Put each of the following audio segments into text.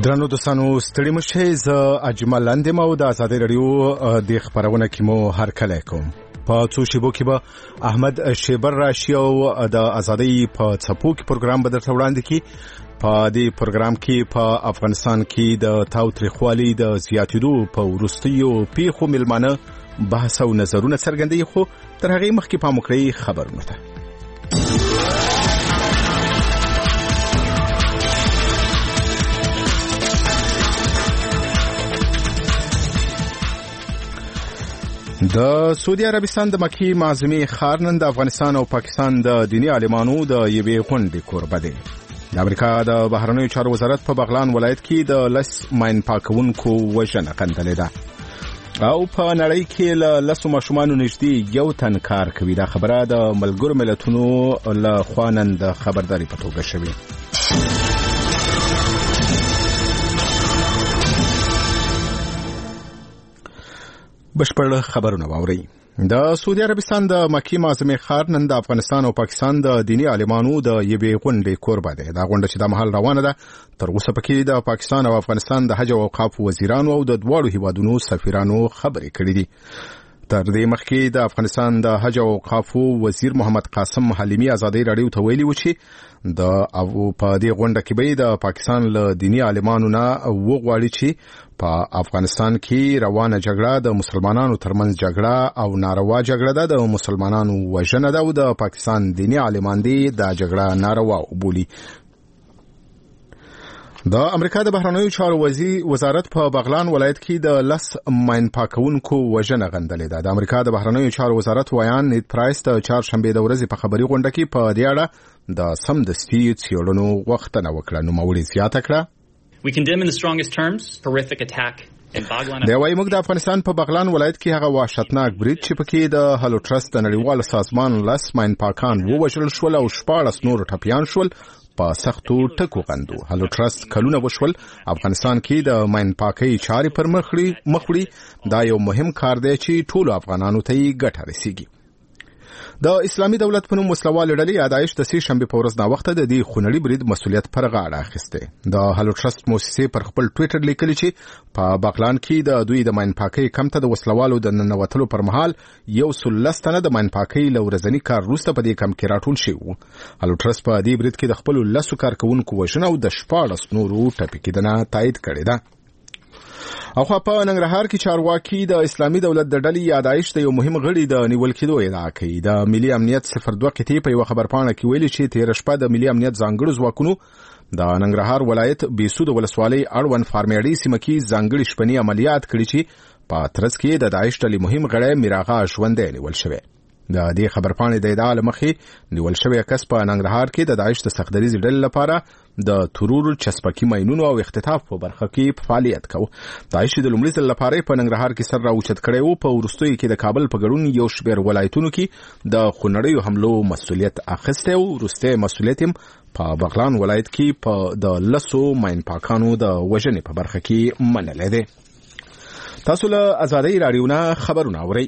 درنو دوستانو ستړي مشه ز اجمل اندم او د آزادۍ رادیو د خبرونه کې مو هر کله کوم په څو شیبو کې به احمد شیبر راشي او د آزادۍ په څپو کې پروګرام به درته وړاندې کی په دې پروګرام کې په افغانستان کې د تاوتریخوالي د زیاتېدو په وروستیو پیښو ملمانه بحث او نظرونه څرګندوي خو تر هغه مخکې پام وکړئ خبرونه ته. د سعودي عربستان د مکی معظمي ښار نن د افغانستان او پاکستان د دیني عالمانو د یوې غونډې کوربه دی. د امریکا د بهرنیو چارو وزارت په بغلان ولایت کې د لس ماین پاکونکو وژنه غندلې ده او په نړۍ کې له لسو ماشومانو نږدې یو تن کار کوي. دا خبره د ملګرو ملتونو له خوا نن د خبرداري په توګه شوې. بشپړ خبرونه واوري. د سعودي عربستان د مکی معظمي ښار نن د افغانستان او پاکستان د دیني عالمانو د یوې غونډې کوربه دی. دا غونډه چې د مهال روانه ده تر اوسه پکې د پاکستان او افغانستان د حج او اوقاف وزیرانو او د دواړو هیوادونو سفیرانو خبرې کړې دي. تر دې مخکې د افغانستان د حج او اوقاف وزیر محمد قاسم حلیمی آزادۍ رادیو ته ویلي و چې په دې غونډه کې به د پاکستان له دیني عالمانو نه وغواړي چې په افغانستان کې روانه جګړه د مسلمانانو ترمنځ جګړه او ناروا جګړه ده، د مسلمانانو وژنه ده او د پاکستان دیني عالمان دي دا جګړه ناروا وبولي. د امریکا د بهرنیو چارو وزارت په بغلان ولایت کې د لس ماین پاکونکو وژنه غندلې ده. د امریکا د بهرنیو چارو وزارت ویان نیت پرایس د چهارشنبه د ورځې په خبري غونډه کې په دې اړه د سمدستي څېړنو غوښتنه وکړه. نوموړي زیاته کړه We condemn in the strongest terms horrific attack in Baglan. دا وايي موږ د افغانستان په بغلان ولایت کې هغه وحشتناک برید چې پکې د هلو ټرست د نړیوال سازمان لس ماین پاکان ووژل شول او 14 نور ټپیان شول په سختو ټکو غندو. هلو ټرست کلونه وشول افغانستان کې د ماین پاکۍ چارې پر مخ وړي. دا یو مهم کار دی چې ټولو افغانانو ته یې ګټه رسیږي. د اسلامي دولت په نوم وسلوالې ډلې یادایش د سې شنبې په ورځ ناوخته د دې خونړي برید مسؤلیت پر غاړه اخیسته. د هلو ټرست مؤسسې پر خپل ټویټر لیکلي چې په بغلان کې د دوی د ماین پاکۍ کمپ ته د وسلوالو د ننوتلو پر مهال 113 تنه د ماین پاکۍ له ورځني کار وروسته په دې کمپ کې راټول شوي وو. هلو ټرست په دې برید کې د خپلو 10 کارکوونکو وژنه او د 14 نورو ټپي کېدنه تایید کړې ده. او خو په ننګرهار کې چارواکي د اسلامي دولت د ډلې یادایش د یو مهم غړي د نیول کېدو ادعا کوي. د ملي امنیت 02 قطعې په یو خبرپاڼه کې ویلي چې تیر شپه د ملي امنیت ځانګړو ځواکونو د ننګرهار ولایت بیسود ولسوالۍ اړوند فارمیړي سیمه کې ځانګړي شپني عملیات کړي چې په ترڅ کې د داعش ډلې مهم غړی میراغا ژوندی نیول شوی. د دې خبرپاڼې د ادعا لمخې نیول شوی کس په ننګرهار کې د داعش د سختدریز ډلې لپاره د ترور چسپکي ماینونو او اختطاف په برخه کې فعالیت کوي. داعش د لومړي ځل لپاره په ننګرهار کې سر راوچت کړی و. په وروستیو کې د کابل په ګډون یو شمېر ولایتونو کې د خونړیو حملو مسؤلیت اخیستی او وروستی مسؤلیت هم په بغلان ولایت کې په د لسو ماین پاکانو د وژنې په برخه کې منلی دی. تاسو له آزادۍ رادیو نه خبرونه اورئ.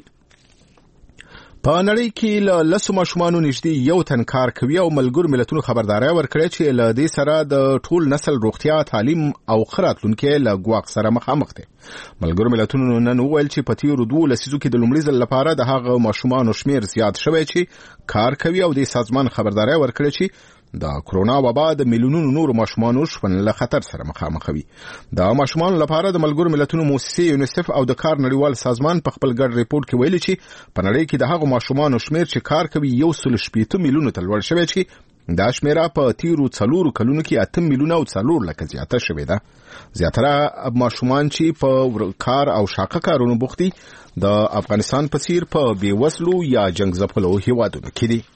په نړۍ کې له لسو ماشومانو نږدې یو تن کار کوي او ملګرو ملتونو خبرداري ورکړې چې له دې سره د ټول نسل روغتیا، تعلیم او ښه راتلونکي له ګواښ سره مخامخ دي. ملګرو ملتونو نن وویل چې په تیرو 2 لسیزو کې د لومړي ځل لپاره د هغه ماشومانو شمیر زیات شوی چې کار کوي او د سازمان خبرداري ورکړې چې د کرونا وبا د میلیونونو نور ماشومانو ژوند له خطر سره مخامخ وي. د ماشومانو لپاره د ملګرو ملتونو مؤسسې یونیسف او د کار نړیوال سازمان په خپل ګډ ریپورت کې ویلي چې په نړۍ کې د هغو ماشومانو شمیر چې کار کوي 180 میلیونو ته لوړ شوی چې دا شمیره په تیرو 4 کلونو کې 8 میلیونه او 4 لکه زیاته شوې ده. زیاتره ماشومان چې په کار او شاقه کارونو بوخت دي د افغانستان په څیر په بیوزلو یا جنگ ځپلو هیوادونو کې دي.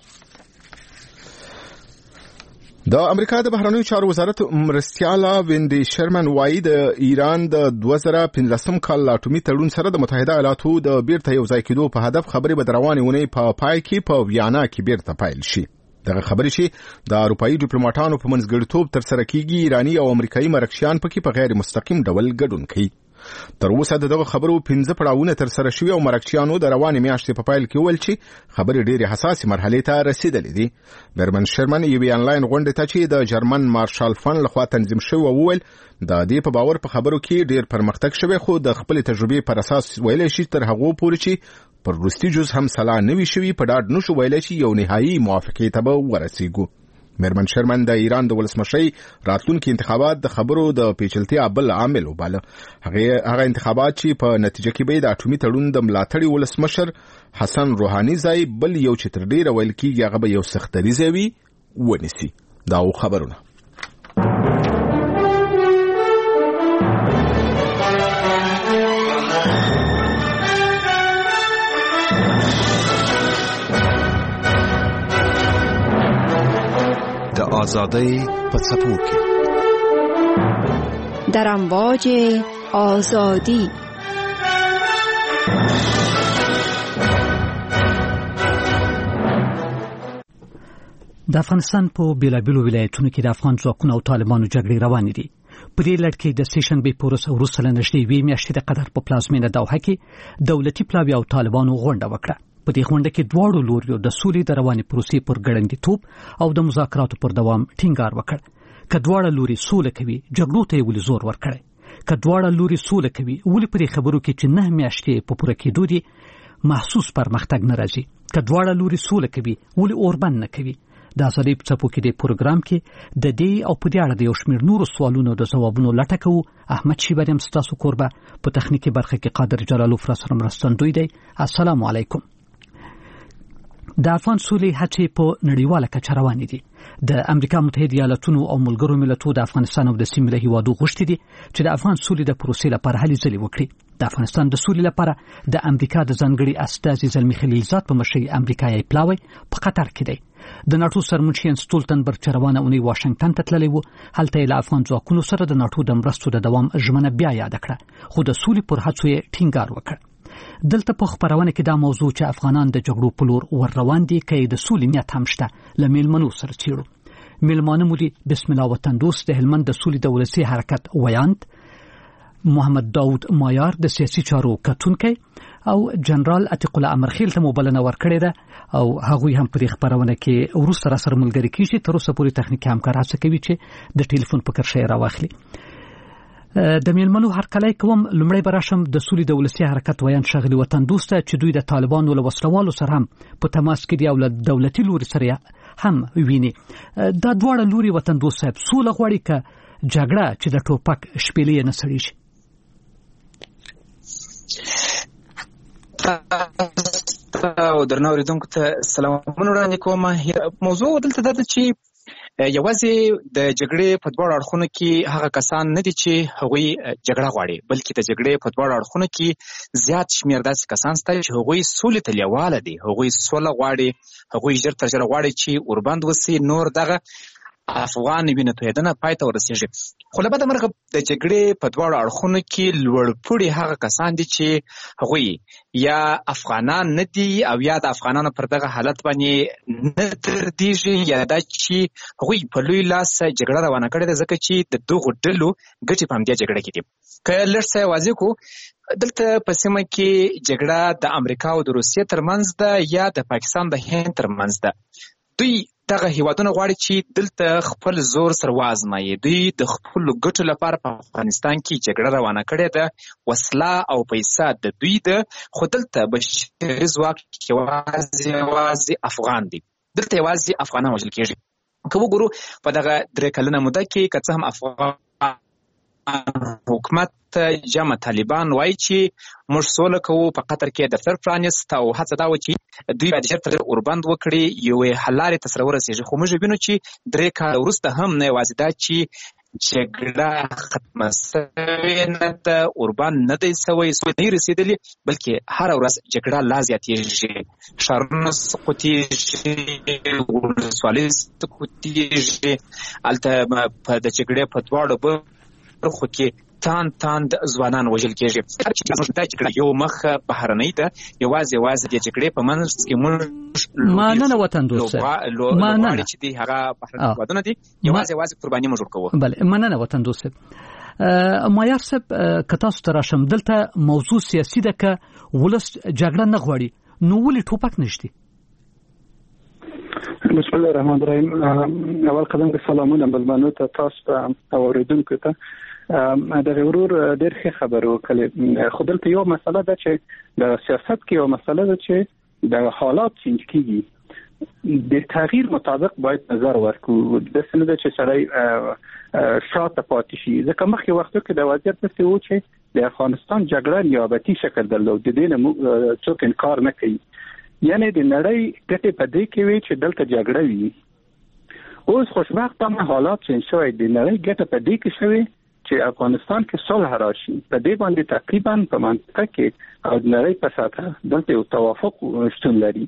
د امریکا د بهرنیو چارو وزارت مرستیاله ویندي شرمن وایي د ایران د 2015 کال اټومي تړون سره د متحده ایالاتو د بیرته یو ځای کېدو په هدف خبرې به د روانې اونۍ په پای کې په ویانا کې بیرته پیل شي. دغه خبرې چې د اروپایي ډیپلوماټانو په منځګړیتوب ترسره کیږي، ایرانی او امریکایي مرکشیان پکې په غیر مستقیم ډول ګډون کوي. تر اوسه دغه خبرو 15 پړاوونه تر سره شوي او مرکچیانو د روانې میاشتې په پایل کې ویل چې خبرې ډېرې حساسې مرحلې ته رسیدلې دي. برمن شرمن یوې انلاین غونډې ته چې د جرمن مارشال فند لخوا تنظیم شوی وویل د دې په باور په خبرو کې ډېر پرمختګ شوی، خو د خپل تجربې پر اساس ویل شي تر هغه پورې چې پر وروستي جز هم سلا نوي شوي په ډاډ نشو ویل چې یو نهایي موافقې ته به ورسیږو. مرمن شرمن د ایران د ولسمشۍ راتلونکي انتخابات د خبرو د پیچلتیا بل عامل وباله. هغه انتخابات چې په نتیجه کې به د اټومي تړون د ملاتړي ولسمشر حسن روحاني ځای بل یو چې تر ډیره ویل کېږي هغه به یو سختدریځ وي ونیسي. دا خبرونه د آزادۍ په څپو کې در امواج آزادی. د افغانستان په بیلابیلو ولایتونو کې د افغان ځواکونو او طالبانو جګړې روانې دي. په دې لړ کې د سیشنبې په ورځ وروسته له نږدې یوې میاشتې د قطر په پلازمینه دوحه کې دولتي پلاوي او طالبانو غونډه وکړه. په دې غونډه کې دواړو لوریو د سولې د روانې پروسې پر ګړندیتوب او د مذاکراتو پر دوام ټینګار وکړ. که دواړه لوري سوله کوي جګړو ته ولې زور ورکړي؟ که دواړه لوري سوله کوي ولې په خبرو کې چې 9 میاشتې په پوره کېدو دي محسوس پرمختګ نه راځي؟ که دواړه لوري سوله کوي ولې اوربند نه کوي؟ د ازادۍ په څپو کې د پروګرام کې د دې او په دې اړه د یو شمېر نورو سوالونو د ځوابونو لټه کوو. احمد شیبریم ستاسو کوربه، په تخنیکي برخه کې قادر جلالوف را سره مرستندوی دی. السلام علیکم. د افغان سولې هڅې په نړیواله کچه روانې دي. د امریکا متحده ایالاتونو او ملګرو ملتونو د افغانستان او د سیمې له هیوادو غوښتي دي چې د افغان سولې د پروسې لپاره هلې ځلې وکړي. د افغانستان د سولې لپاره د امریکا د ځانګړي استازي زلمی خلیلزاد په مشرۍ امریکایي پلاوی په قطر کې دی. د ناتو سرمنشي ستولتنبرګ چې روانه اونۍ واشنگټن ته تللی و، هلته یې له افغان ځواکونو سره د ناتو د مرستو د دوام ژمنه بیا یاد کړه، خو د سولې پر هڅو یې ټینګار وکړ. دلته په خبرونه کې دا موضوع چې افغانان د جګړو په لور ور روان دي کې د سولې نیت هم شته له میلمنو سره چیرو. میلمانه مو دي بسم الله وطن دوست د هلمند د سولې د ولسي حرکت ویاند، محمد داود مایار د سیاسي چارو کتونکی او جنرال عتیق الله امرخیل ته مبلنه ورکړې ده او هغه هم په خبرونه کې ورسره سره ملګری کیږي. تر اوسه پورې تخنیکي همکاري کوي چې د ټلیفون په کرښه راوخلي. د میلمنو هرکلی کوم. لومړی براشم د سولې د ولسي حرکت ویاند شغلی وطن دوست چې دوی د طالبانو له وسلوالو سره هم په تماس کې دی او له دولتي لوري سره هم ویني. دا دواړه لوري وطن دوست صاحب سوله غواړي که جګړه چې د ټوپک شپېلې نه سړي شي؟ او درنو اوریدونکو ته سلامونه وړاندې کوم. موضوع دلته ده چې یوازې د جګړې په دواړو اړخونو کې هغه کسان نه دي چې هغوی جګړه غواړي، بلکې د جګړې په دواړو اړخونو کې زیات شمېر داسې کسان شته چې هغوی سولې ته لیواله دي، هغوی سوله غواړي، هغوی ژر تر ژره غواړي چې اوربند وسي، نور دغه افغان وینه تویدنه پای ته ورسیږي. خو له بده مرغه د جګړې په دواړو اړخونو کې لوړپوړي هغه کسان دي چې هغوی یا افغانان نه دي او یا د افغانانو پر دغه حالت باندې نه دردېږي، یا دا چې هغوی په لوی لاس جګړه روانه کړې ده ځکه چې د دغو ډلو ګټې په همدې جګړه کې دي. که لږ څه واضح کړو، دلته په سیمه کې جګړه د امریکا او د روسیې ترمنځ ده یا د پاکستان د هند ترمنځ ده. دوی دغه هیوادونه غواړي چې دلته خپل زور سره وازمایي. دوی د خپلو ګټو لپاره په افغانستان کې جګړه روانه کړې ده، وسله او پیسه د دوی ده، خو دلته بشري ځواک یوازې افغان دی، دلته یوازې افغانان وژل کېږي. که وګورو په دغه 3 کلنه موده کې که څه هم افغان حکومت جمع طالبان وایي چې موږ سوله کوو، په قطر کې دفتر پرانیست او هڅه دا و چې دوی باید ژر تر ژره اوربند وکړي، یوې حل لارې ته سره ورسېږي. خو موږ وینو چې 3 کاله وروسته هم نه یوازې دا چې جګړه ختمه سوې نه ده، اوربند نه دی سوی، سولې نه رسېدلې، بلکې هره ورځ جګړه لا زیاتېږي، ښارونه سقوطېږي، ولسوالۍ سقوطېږي. هلته د جګړې په دواړو برخو کې تاند ځوانان وژل کېږي. دا جګړه یو مخ بهرنۍ ده، یوازې د جګړې په منځ کې موږ مننه وطن دوست مننه چې دی هغه بهرنۍ هیوادونه دي، یوازې قرباني موږ ورکوو. بله مننه وطن دوست. مایار صاحب که تاسو ته راشم دلته موضوع سیاسي ده که ولس جګړه نه غواړي نو ولې ټوپک نشته؟ بسم الله الرحمن الرحیم. اول قدم کې سلامونه بلبانو ته تاسو ته او اوریدونکو ته. د غرور ډېر ښه خبر وکړي. خو دلته یو مسله ده چې د سیاست کې یو مسله ده چې د حالات چینج کیږي. د تغییر مطابق باید نظر ورکړو. د سند چې سړی شاته پاتې شي. ځکه مخکې وختو کې د وضعیت څه و چې د افغانستان جګړه نیابتي شکل درلود. د دې نه څوک انکار نه کوي. یعنی د نړۍ ګټې په دې کې وي چې دلته جګړه وي. اوس خوشبختانه حالات چینج شوی. د نړۍ ګټه په دې کې شوی چې افغانستان کې صلح راشي. په دې باندې تقریبا په منطقه کې او د نړۍ په سطح دلته یو توافق شتون لري.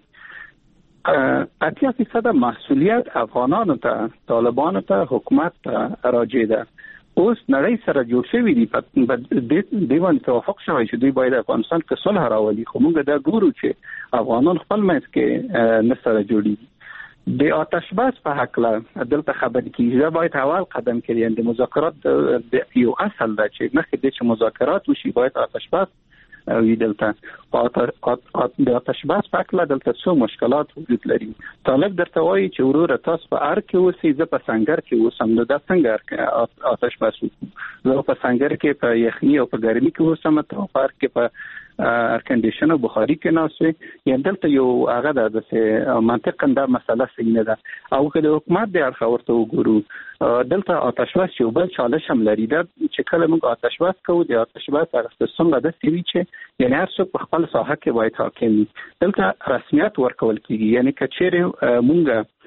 80% مسؤلیت افغانانو ته، طالبانو ته، حکومت ته راجع ده. اوس نړۍ سره جوړ شوی دی. په دې باندې توافق شوی چې دوی باید افغانستان کې صلح راولي. خو موږ دا ګورو چې افغانان خپل منځ کې نه سره جوړیږي. د آتش بس په حق له دلته خبرې کیږي. دا باید اول قدم کړي. د مذاکرات یو اصل ده چې مخکې د مذاکرات وشي باید آتش بس وي. دلته د آتش بس په حق له دلته څو مشکلات وجود لري. طالب درته وایي چې وروره تاسو په ار کې اوسئ، زه په سنگر کې اوسم. نو دا څنګه آتش بس وکړو؟ زه په سنگر کې په یخني او په ګرمي کې اوسم، ته په ار کې په ایر کنډیشن او بخاري کې ناسوي. یعنې دلته یو هغه ده د منطقا دا مسله صحیح نه ده. او که د حکومت د اړخه ورته وګورو دلته آتش بس یو بل چالش هم لري. دا چې کله موږ آتش بس کوو د آتش بس اخیستل څنګه داسې وي چې یعنې هر څوک په خپل ساحه کې باید حاکم وي. دلته رسمیت ورکول کېږي. یعنې که چیرې موږ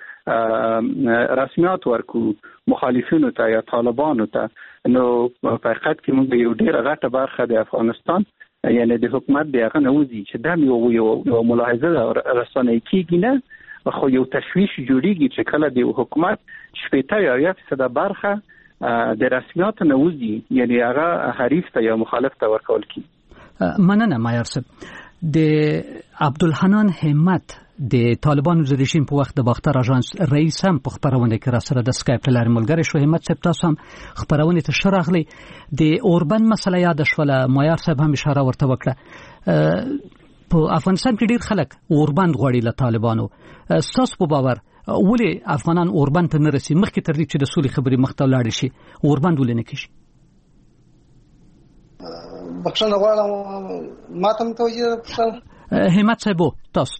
رسمیت ورکو مخالفینو ته یا طالبانو ته، نو په حقیقت کې موږ یو ډېره غټه برخه د افغانستان یعنی د حکومت د هغه نوځي چې دا یو ملاحظه رسنۍ کېږي نه، خو یو تشویش جوړیږي چې کله د حکومت 80% برخه د رسمیات نوځي، یعنی هغه حریف ته یا مخالف ته ورکول کیږي. مننه مایار صاحب. د عبدالحنان همت د طالبانو د رژیم په وخت د باختر اژانس رئیس هم په خبرونه کې را سره د اسکایپ لارې ملګری شو. همت صاحب تاسو هم خبرونه ته شراغلی. د اوربند مسله یاد شوله. مایار صاحب هم اشاره ورته وکړه. په افغانستان کې ډیر خلک اوربند غواړي له طالبانو. تاسو په باور ولې افغانان اوربند ته نه رسي مخکې تر دې چې د سولې خبرې مخ ته لاړ شي؟ اوربند ولې نه کیږي؟ بخښنه غواړم ماته متوجه ده. همت صاحب تاسو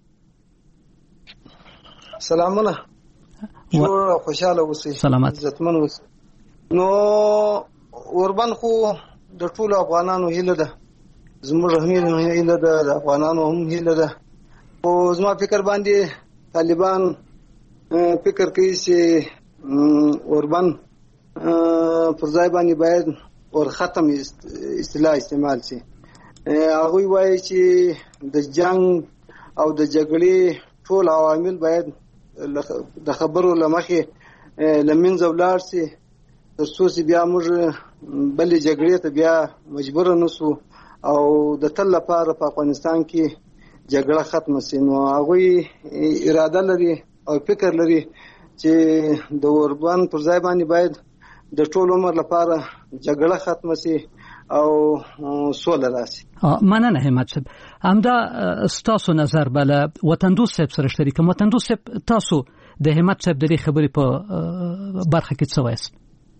سلامونه. جوړ خوشاله اوسئ. سلامات. عزتمن اوسئ. نو اوربند خو د ټولو افغانانو هیله ده. زموږ هم هیله ده، د افغانانو هم هیله ده. او زما فکر باندې طالبان فکر کوي چې اوربند پر ځای باندې باید اور ختم اصطلاح استعمال شي. هغه وایي چې د جنگ او د جګړې ټول عوامل باید د خبرو لمخې لمنځه ولاړ شي تر څو چې بیا موږ بلې جګړې ته بیا مجبور نه شو او د تل لپاره په افغانستان کې جګړه ختم شي. نو هغه اراده لري او فکر لري چې د اوربند پر ځای باندې باید د ټول عمر لپاره جګړه ختم شي او سوله راشي. مننه همت صاحب. همدا ستاسو نظر بله وطن دوست صاحب سره شریکم. وطن دوست صاحب تاسو د همت صاحب د دې خبرې په برخه کې څه وایست؟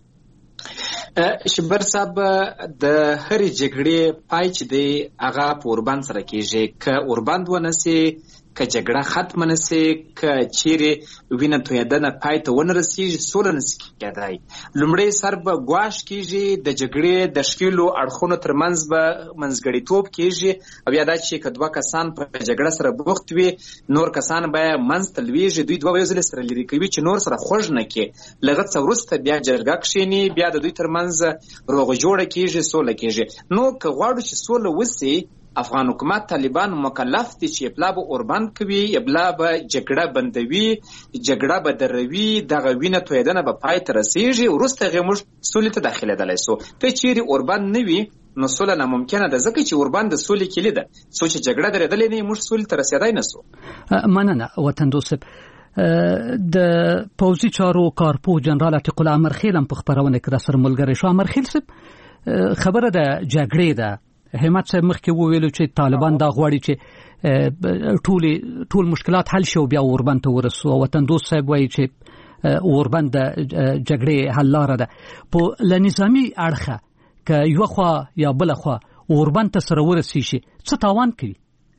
شبر صاحب د هرې جګړې پای چې دی هغه په اوربند سره کېږي. که اوربند ونسي، که جګړه ختم نسي، که چیرې وینه تویدنه پای ته ونه رسیږي، سوله نسي کېدای. لومړی سر به ګواښ کېږي، د جګړې د ښکېلو اړخونو ترمنځ به منځګړیتوب کېږي او بیا دا چې که دوه کسان په جګړه سره بوخت وي نور کسان به منځ ته لویږي، دوی دوه یو ځل سره لرې کوي چې نور سره خوږ نه کړي. لږ څه وروسته بیا جرګه کښېني، بیا د دوی ترمنځ روغه جوړه کېږي، سوله کېږي. نو که غواړو چې سوله وسي، افغان حکومت طالبان مکلف دي چې ابلا به اوربند کوي، ابلا به جګړه بندوي، جګړه به دروي، دغه وینه تویدنه به پای ته رسیږي، وروسته هغې موږ سولې ته داخلېدلی سو. که چیرې اوربند نه وي نو سوله ناممکنه ده، ځکه چې اوربند د سولې کلي ده. څو چې جګړه درېدلې نه موږ سولې ته رسېدای نه سو. مننه وطن دوست صاحب. د پوځي چارو کارپو جنرال عتیق الله امرخیل هم په خبرونه کې سره ملګری شو. امرخیل صاحب خبره د جګړې ده. همت صاحب مخکې وویل چې طالبان دا غواړي چې ټول مشکلات حل شي او بیا اوربند ته ورسو. وطن دوست صاحب وایي چې اوربند د جګړې حل لاره ده. په لنظامي اړخه که یو خوا یا بل خوا اوربند ته سره ورسي شي څه تاوان کوي؟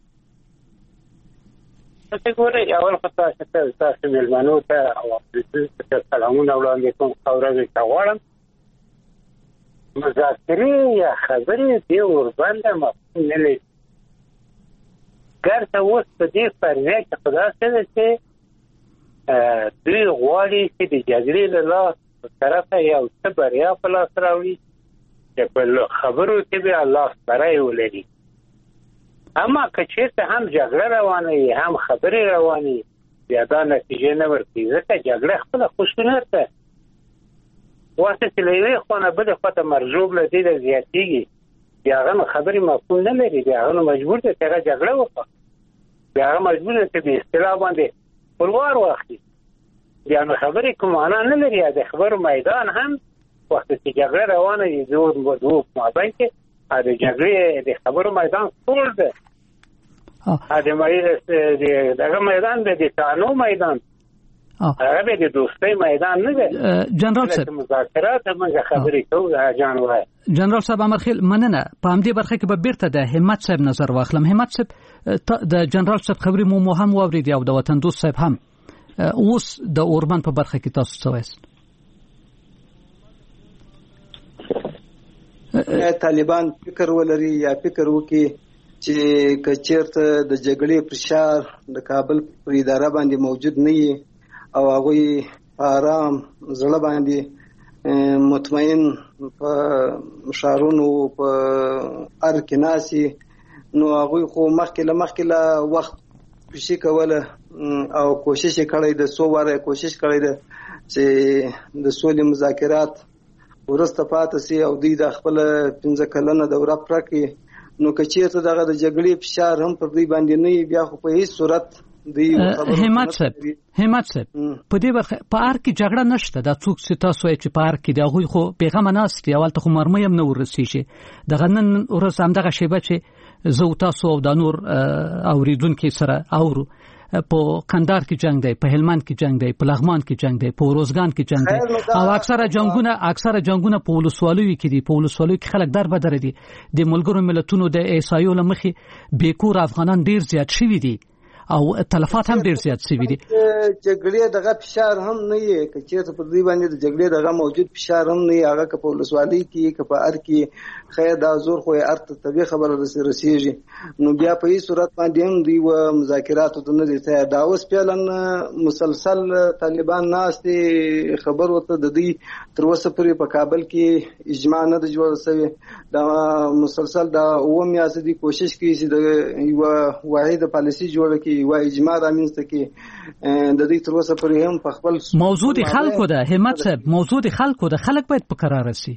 څه ګورې اول خطا چې تاسو ملمنو ته او سلامونه وړاندې کوم خبرې کوم. مذاکرې یا خبرې دی اوربند مفهوم نه لري. ګرته اوس په دې فرضیه کې خدا سره چې دوی غواړي چې د جګړې له لاسه طرفه یو څه بریا په لاس راوړي چې په خبرو کې به الله برای ولري. اما که چېرته هم جګړه روانه وي هم خبرې روانې بیا دا نتیجه نه ورکوي. ځکه جګړه خپله خشونت ده. واسه چې له یوې خوا نه بلې خوا ته مرجوب له دې نه زیاتېږي بیا هغه نو خبرې مفهوم نه لري. بیا هغه نو مجبور دی چې هغه جګړه وکړي. بیا هغه مجبور دی چې په اصطلاح باندې خپلوار واخلي. بیا نو خبرې کوم معنا نه لري. د خبرو میدان هم وخت چې جګړه روانه وي دوه مابین کې د جګړې د خبرو میدان ټول ده. دغه میدان د تانو میدان هغه د دوستۍ میدان نه ده. جنرال صاحب مذاکرات موږ خبرې کوو. جان وای جنرال صاحب امرخیل مننه. په همدې برخه کې به بیرته د همت صاحب نظر واخلم. همت صاحب د جنرال صاحب خبرې مو هم واورېدې او د وطن دوست صاحب هم. اوس د اوربند په برخه کې تاسو څه وایست؟ طالبان فکر ولري یا فکر وکي چې کچیرته د جګړې فشار د کابل پر اداره باندې موجود نه وي او هغه آرام زړه باندې مطمئن په شارونو په ارکناسي نو هغه خو مخکې له وخت پېښې کوله او کوشش کړی د سو واره کوشش کړی د چې د سولې مذاکرات ورسته پاتې سي او دوی د خپل 15 کلنه دوره پرکې نو کچېته دغه د جګړې فشار هم پر دوی باندې نه بیا خو په هیڅ صورت دوی همت صاحب په دې برخه په ار کې جګړه نشته. دا څوک چې تاسو چې په ار کې دا غوي خو پیغام ناست دی اول ته خو مرمه هم نه ورسي شي. دغه نن ورس هم دغه شیبه چې زه تاسو او د نور اوریدونکو سره اورو په قندار کې جنگ دی، په هلمند کې جنگ دی، په لغمان کې جنگ دی، په روزګان کې جنگ دی او اکثره جنگونه په ولسوالیو کې دي. په ولسوالیو کې خلک دربدر دي. د ملګرو ملتونو د ایسایو لمخې بیکور افغانان ډیر زیات شوي دي او تلفات هم ډیر زیات شوي دي. جګړې دغه فشار هم نه یې کچېته په دې باندې د جګړې دغه موجود فشار هم نه یې هغه په ولسوالۍ کې په ار کې خیر دا زور خو یې ارته طبي خبره رسیږي نو بیا په هیڅ صورت باندې هم دی و مذاکراتو ته نه دي ته دا اوس پیلن مسلسل طالبان ناشته خبر وته د دې تر اوسه پورې په کابل کې اجماع نه د جوړ شوی. دا مسلسل دا اومیا سدي کوشش کوي چې د یو واحد پالیسي جوړ کړي و اجماع رامنځته کې د دې تر اوسه پورې هم په خپل موضوع د خلکو ده. همت صاحب موضوع د خلکو ده. خلک باید په قرار شي.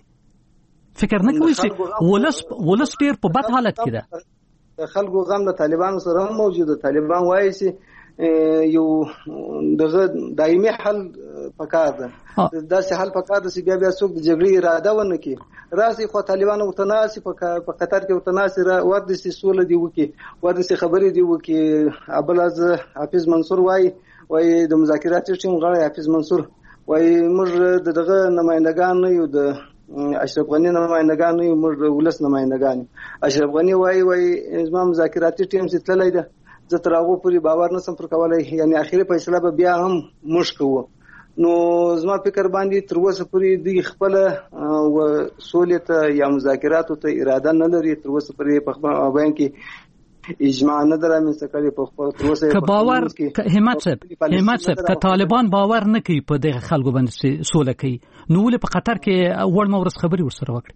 فکر نه کوي چې ولس ډیر په بد حالت کې ده. خلکو غم د طالبانو سره هم موجوده. طالبان وایي چې یو دغه دایمي حل پکار ده. داسې حل پکار ده چې بیا څوک د جګړې اراده ونه کړي. راسي خو طالبانو وتناسي په قطر کې وتناسي ورته سیسول دی وکي ورته خبرې دی وکي. ابل از حافظ منصور وایي د مذاکرات ټیم غړی حافظ منصور وایي موږ دغه نمائندگان نه یو د اشرف غنی نمائندگان نه یو موږ ولس نمائندگان. اشرف غنی وایي زما مذاکراتي ټیم چې تللی ده زه تر هغه پورې باور نسم پر کولای یعنی اخیری فیصله به بیا هم موږ کوو. نو زما فکر باندې تر اوسه پورې د خپل و سولې ته یا مذاکراتو ته اراده نه لري. تر اوسه پورې په باندې کې اجماع نه درامنځته کړي په تر اوسه که باور همت صاحب که طالبان باور نه کوي په دغه خلکو باندې سوله کوي نو ولې په قطر کې اول مورس خبري ورسره وکړي؟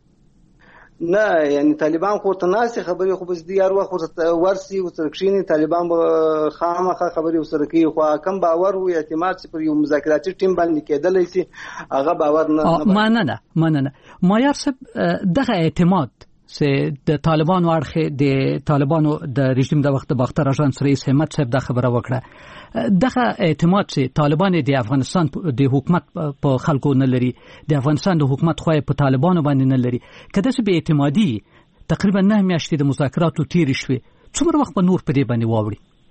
نه یعنی طالبان خو تناسي خبري خو بس دي هر وخت ورسي وترکشيني طالبان خامخه خبري وسره کوي خو کم باور او اعتماد پر یو مذاکراتي ټیم باندې کېدلای شي هغه باور نه مننه معیار صاحب دغه اعتماد چې د طالبانو اړخ د طالبانو د رژیم د وخت د باختر اژانس رئیس همت صاحب د خبره وکړه دغه اعتماد چې طالبان د افغانستان د حکومت په خلکو نه لري د افغانستان د حکومت خو په طالبانو باندې نه لري کله چې به اعتمادي تقریبا 9 میاشتې د مذاکراتو تیر شوي څومره وخت به نور په دې باندې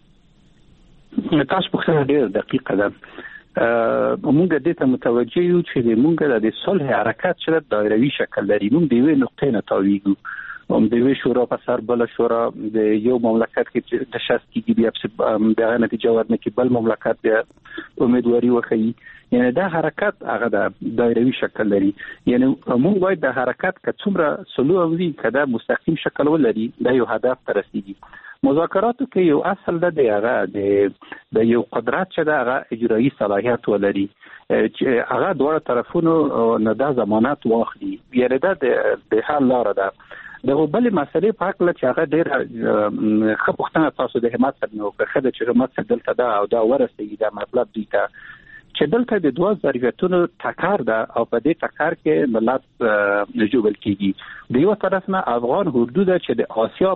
واوړي تاسو په خبره ډېر دقیقه ده موږ د دې ته متوجه یو چې موږ د صلح حرکت چې د دایروي شکل لري موږ د یوې نقطې نه تاویږو د یوې شورا په سر بل شورا د یو مملکت کې د شخص کې بیا د نتیجه ورنه کې بل مملکت بیا امیدواري وکړي یعنی دا حرکت هغه د دایروي شکل لري یعنی موږ باید د حرکت که څومره سلو او وی کده مستقیم شکل ولري د یو هدف ته رسیږي مذاکراتو کې یو اصل ده هغه د یو قدرت چې د هغه اجرایی صلاحیت ولري چې هغه دوه طرفونو نه د ضمانت واخلي یعنی دا د حل لار ده دغه بل مسلې په اړه چې هغه ډېر خپختنه تاسو د همت سره نو که خدای چې همت سره دلته دا او دا ورسېږي دا مطلب دی چې دلته د دوه ضرورتونو ټکر ده او په دې ټکر کې ملت نجوبل کیږي د یو طرف نه افغان حدود چې د آسیا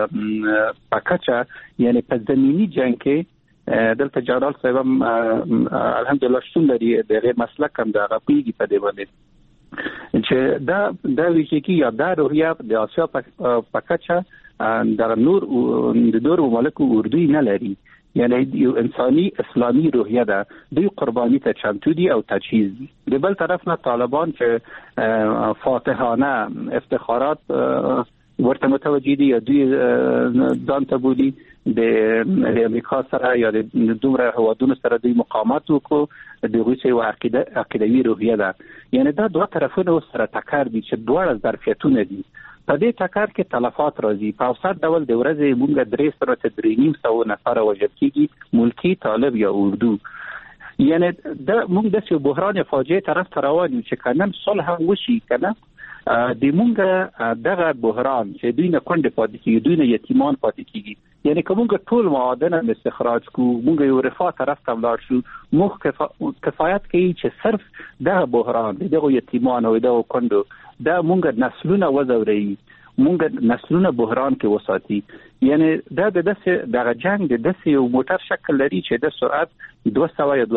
په کچه یعنی په زمینی جنگ کې دلته جنرال صاحب الحمدلله شتون لري د غیر مسلک هم د غپیږي په دې باندې چې دا ویشي کې یا د روحیه د آسیا په کچه د نور د دور مملکو اردوی نه لري یعنی یو انساني اسلامي روحیه ده دوی قرباني ته چمتو دي او تجهیز دي د بل طرف نه طالبان چې فاتحانه افتخارات ورته متوجي دي یا دوی ځان ته بولي د امریکا سره یا د دومره هوادونو سره دوی مقاومت وکړو د روسي او عقیدوي روحیه ده یعنی دا دوه طرفونه سره ټکر دي چې دوه ظرفیتونه دي په دې ټکر کې تلفات راځي په اوسط ډول د ورځې موږ 300 نفر وژل کیږي ملکی طالب یا اردو یعنی د موږ د یو بحران فاجعه طرف ته روان یو چې کنه صلح وشي کنه د موږ دغه بحران چې دوی نه کونډه پاتې کیږي دوی نه یتیمان پاتې کیږي یعنی کوم ټول معادن استخراج کو موږ یو رفاه طرف ته ولاړ شو موږ کفایت کوي چې صرف دغه بحران دغه یتیمان او دغه کونډو دا مونږ نسلونه وزوري مونږ نسلونه بحران کې وساتي یعنی دا دغه جنگ د داسې یو موټر شکل لري چې د سرعت 200 یا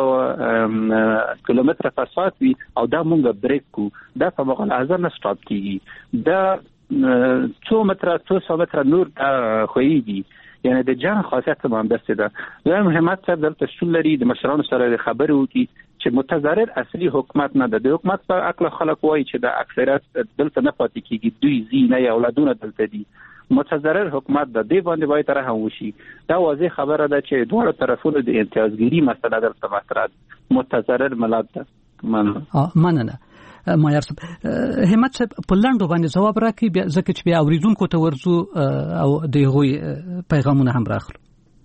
2.5 کیلومتر په ساعت وي او دا مونږ بریک کو دا په مغل اعظم نه سټاپ کیږي دا 200 متر نور خوېږي یعنی د جنگ خاصیت هم دسته ده زموږ همت صاحب دلته شول لري د مشرانو سره خبرې وکړي چې متضرر اصلي حکومت نه ده د حکومت په عقل خلک وایي چې د اکثریت دلته نه پاتې کیږي دوی زینه یا اولادونه دلته دي متضرر حکومت د دې باندې باید تر هم وشي دا واضح خبره ده چې دوه طرفونو د امتیازګری مسله دلته مطرح متضرر ملت ده مننه مایار صاحب همت صاحب په لاندو باندې جواب راکړي ځکه چې بیا اوریدونکو ته ورزو او د غوي پیغامونه هم راخلو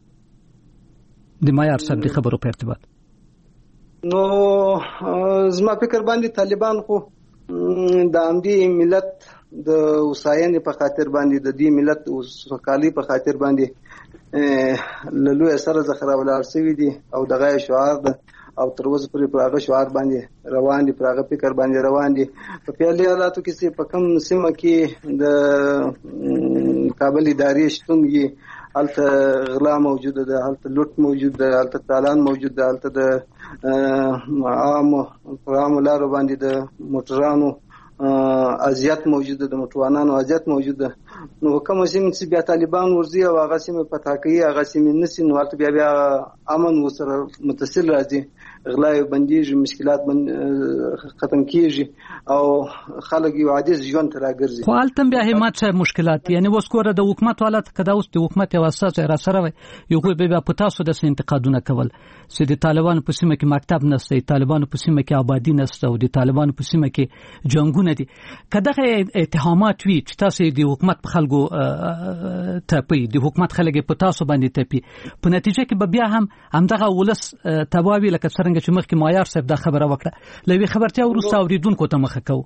د مایار صاحب د خبرو په ارتباط نو زما فکر باندې طالبان خو د امدي ملت د وساینې په خاطر باندې د دې ملت وسکالي په خاطر باندې لولو سره زخره ولر سوي دي او دغه شعار ده او تر اوسه پرې پراغه شعار باندې روان دي پراغه فکر باندې روان دي په پیالي حالاتو کې چې په کوم سیمه کې د کابل ادارې شتون یې هلته غلا موجوده ده هلته لوټ موجود ده هلته تالان موجود ده هلته د عام لارو باندې د موټرانو اذیت موجوده د موټروانانو اذیت موجوده نو کوم سیمه چې بیا طالبان ورزي او هغه سیمه پتا کوي هغه سیمه نسی نو ورته بیا امن وسره متصل راځي غلا بنديږي مشکلات ختم کیږي او خلک یو عادي ژوند ته راګرځي خو البته بیا همت صاحب مشکلات یعنی وسکوره د حکومت حالت کدا اوس د حکومت او اساس را سره یو خو بیا په تاسو د انتقادونه کول چې د طالبانو په سیمه کې مکتب نشته طالبانو په سیمه کې آبادی نشته او د طالبانو په سیمه کې جنگونه دي کداغه اتهامات وی چې تاسو د حکومت په خلکو ټاپي د حکومت خلک په تاسو باندې ټاپي په نتیجه کې بیا هم همدغه ولس تباوی لکه څنګه چې مخکې مایار صاحب دا خبره وکړه لوي خبرتیا ورسته اوریدونکو ته مخه کوو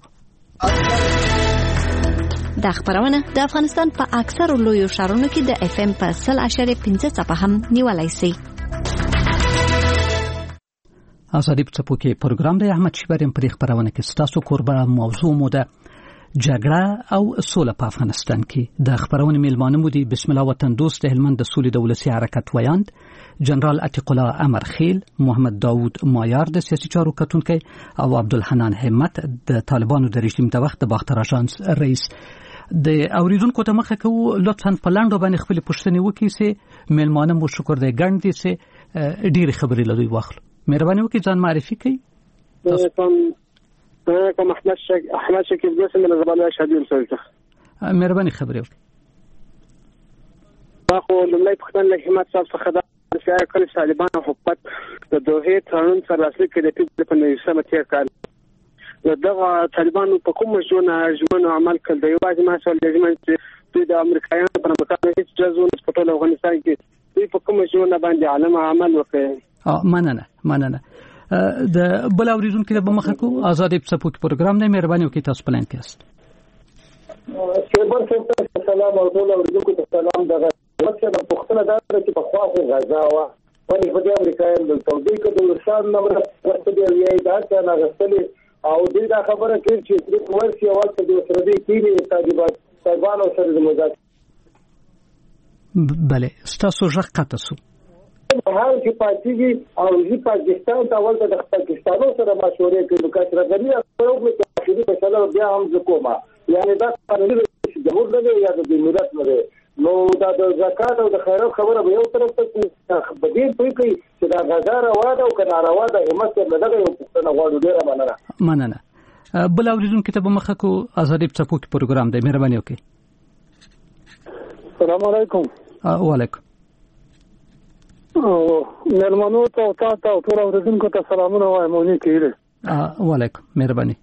دا خبرونه د افغانستان په اکثر لویو ښارونو کې د اف ام په 0.5 څپه هم نیولای شي ازادي په څپو کې پروګرام د احمد شبریم په خبرونه کې ستاسو قربان موضوع مو ده جګړه او سوله په افغانستان کې د خبرونه میلمانه مو دي بسم الله وطن دوست هلمند د سولې د ولسی حرکت ویاند جنرال عتیق الله امر خیل محمد داوود مایار د سیاسي چارو کتونکي او عبدالحنان همت د طالبانو د رژیم د وخت د باختر اژانس رئیس د اوریدونکو ته مخه کوو لطفا په لاندو باندې خپل پوښتنه وکړئ سي میلمانه مو شکر دی ګڼ دي سي ډیر خبرې لدوی واخلو مهرباني وکړئ ځان معرفي کړئ کوم احمد شکیب جسم من زبانه شهادي مسلسل مهرباني خبرې وکړئ تاسو لمړی پښتون له همت صاحب څخه د شایع کړی طالبان حکومت د دوه قانون سره راسي کې د پیټ په نوښت تیر کړ دغه طالبانو په کوم ژوند عمل کړ د یو باندې ما سوال لازم چې د امریکایانو په مقابل هیڅ جزونه په ټول افغانستان کې دوی په کوم ژوند باندې عالم عمل وکړي مننه د بل اوریدونکو د مخه کو آزادې سپوک پروګرام نه مهرباني وکړئ تاسو پلان کېست شیبر صاحب سلام او ټول اوریدونکو ته سلام دغه وڅ د پښتنه دا چې په خوا خو غزا وا ولې په دې امریکایان د توګه کې د ورشان نمبر ورته دی وی دا چې نه غسلې او دې دا خبره کوي چې د ورسي اول څه د سره دې کېږي طالبانو سره د مذاکرات بله ستاسو ژغ قطع شو حال کې پاتېږي او چې پاکستان ته ولته د پاکستانو سره مشورې کوي نو کله غوړي او په دې په شاله بیا هم زکوما یعنی دا قانوني چې د موږ نه یا د ملت نه نو دا د زکات او د خیرات خبره به یو طرف ته بدیل کوي چې دا غزاره واده او کنه راواده همت نه دغه یو پښتنه غواړو ډیره مننه بل اوریدونکو ته مخه کو آزادې سپوک پروګرام دی مهرباني وکړئ السلام علیکم وعلیکم مېلمنو ته او تاسو ته ټول اوریدونکو ته سلامونه وایم مونږ کېږي وعلیکم مهرباني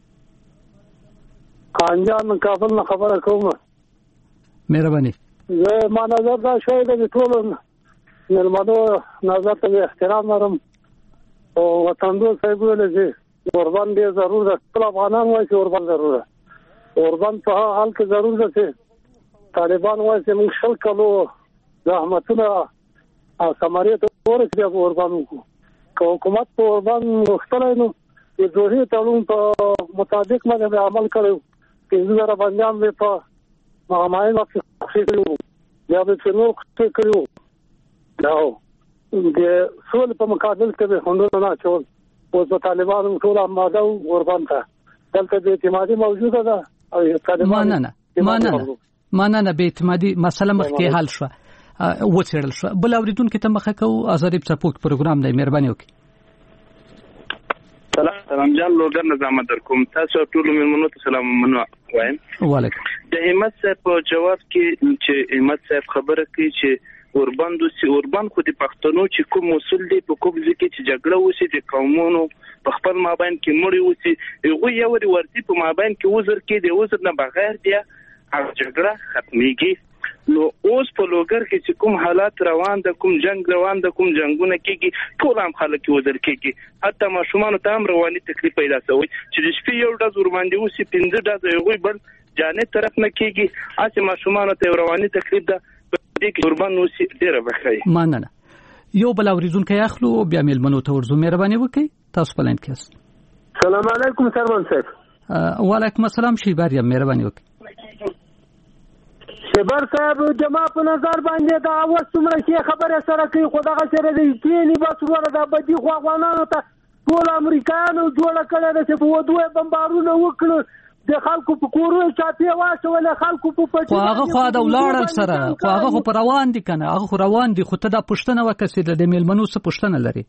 خانجان کابل نه خبره کوم مهرباني زه ما نظر دا شوی د ټول مېلمنو نظر ته احترام لرم او وطن دوست صاحب ولې چې قربان دې ضرور ده ټول افغانان وایي چې قربان ضرور ده قربان په حال کې ضرور ده چې طالبان وایي چې موږ شل کلو زحمتونه او سماریت ورسېږي قربان کو حکومت په قربان مختلف نو د دوه تړون په مطابق باندې عمل کړو چې زموږ باندې هم په معاملې وخت کړو یا به څنګه کړو دا د سول په مقابل کې به هندو نه چول او د طالبانو ټول آماده قربان ته دلته د اعتمادي موجوده ده او طالبان مننه به اعتمادي مسله مخکې حل شو وڅېړل شو بل اوریدونکو ته مخه کو آزادې سپوک پروګرام دی مهرباني وکړئ سلام جان لوګر نظام در کوم تاسو ټول مېلمنو ته سلام منو وایم وعلیکم د همت صاحب په جواب کې چې همت صاحب خبره کوي چې اوربان خو د پښتنو چې کوم اصول دی په کوم ځکه چې جګړه وسی د قومونو په خپل مابین کې مړی وسی یو یو ورته په مابین کې وزر کې د وزر نه بغیر دی او جګړه ختميږي نو اوس په لوګر کې چې کوم حالات روان ده کوم جنگ روان ده کوم جنگونه کېږي ټول هم خلک وزر کېږي حتی ماشومان ته هم رواني تکلیف پیدا شوی چې د شپې یو ډز ور باندې وسی 15 ډز یو بل جانې طرف نه کېږي اته ماشومان ته رواني تکلیف ده په دې کې قربان وسی ډیره بخای مننه یو بل اوریدونکو اخلو بیا مېلمنو ته ورزو مهرباني وکړئ تاسو په لاین کې است سلام علیکم سرمن صاحب وعلیکم السلام شیبار مهرباني وکړئ شبر صاحب جما په نظر باندې دا اوس څومره کې خبره سره کوي خو دغه سره دی کینی بس ورته د بدی خو افغانانو ته ټول امریکایانو جوړ کړل چې په ودوه بمبارونه وکړو د خلکو په کورو چاپی واچول خلکو په پټي هغه د ولړل سره هغه پر روان دي کنه هغه روان دي خو ته د پښتنه وکړه د میلمنو څخه پښتنه لري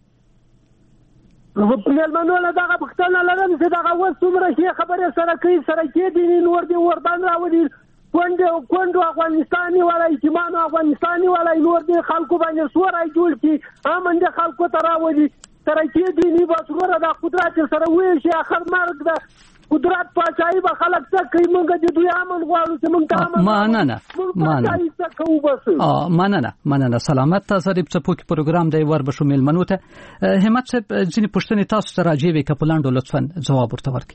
میلمنو له دغه پښتنه لرم چې دغه اوس څومره کې خبره سره کوي سره کې دي نور دی وردان راوړي کوندو افغانستاني ولا ایمان افغانستاني ولا نور دي خلکو باندې سورای جوړ کی امنده خلکو تراوي ترکیه دي ني باسوره د قدرت سره وی شي اخر مرګ د قدرت پاچای به خلک ته کوي مونږ د دوی امن غواړو چې مونږ ته مننه سلامت تاسو د سپوک پروګرام دی ور بشو مېلمنو ته همت صاحب ځینې پوښتنې تاسو ته راځي به کپلاندو لطفا جواب ورته ورکړئ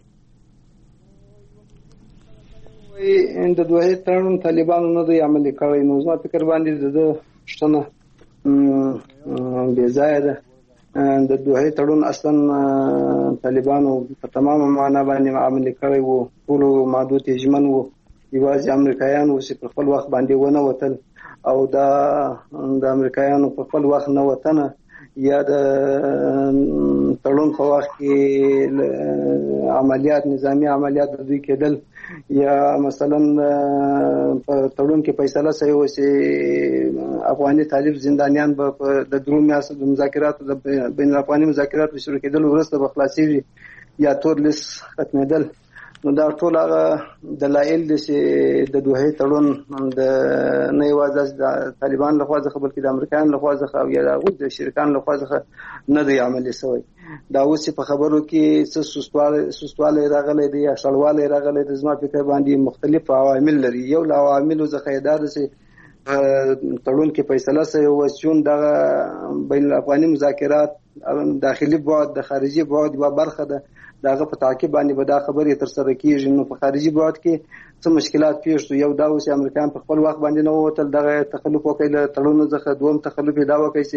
د دوه تړون طالبانو نه دی عملي کړی نو زما فکر باندې د پښتنه بې ځای ده د دوحې تړون اصلا طالبانو په تمامه معنا باندې عملي کړی وو، ټول مادو ته ژمن وو، یوازې امریکایانو چې په خپل وخت باندې ونه وتل او دا د امریکایانو په خپل وخت نه وتنه یا د تړون په وخت کې عملیات نظامی عملیات د دوی کېدل یا مثلا په تړون کې فیصله شوی و چې افغاني طالب زندانیان به د درو میاشتو د مذاکراتو د بین الافغاني مذاکراتو شروع کېدل وروسته به خلاصېږي یا تور لیست ختمېدل. نو دا ټول هغه دلایل دي چې د دوحې تړون د نه یوازې د طالبان لخوا څخه بلکې د امریکایانو لخوا څخه او یا د هغوی د شریکانو لخوا څخه نه دی عملي شوی. دا اوس په خبرو کې څه سستوالی راغلی دی یا شړوالی راغلی دی، زما فکر باندې مختلف عوامل لري. یو له عواملو څخه دا ده چې تړون کې فیصله شوې وه چې دغه بین الافغاني مذاکرات داخلي بعد د خارجي بعد یوه برخه ده، د هغه په تعقیب باندې به دا خبرې ترسره کېږي. نو په خارجي بعد کې څه مشکلات پیښ شو، یو دا و چې امریکایان په خپل وخت باندې نه ووتل، دغه تخلف وکړي له تړون څخه. دوم تخلف یې دا وکړي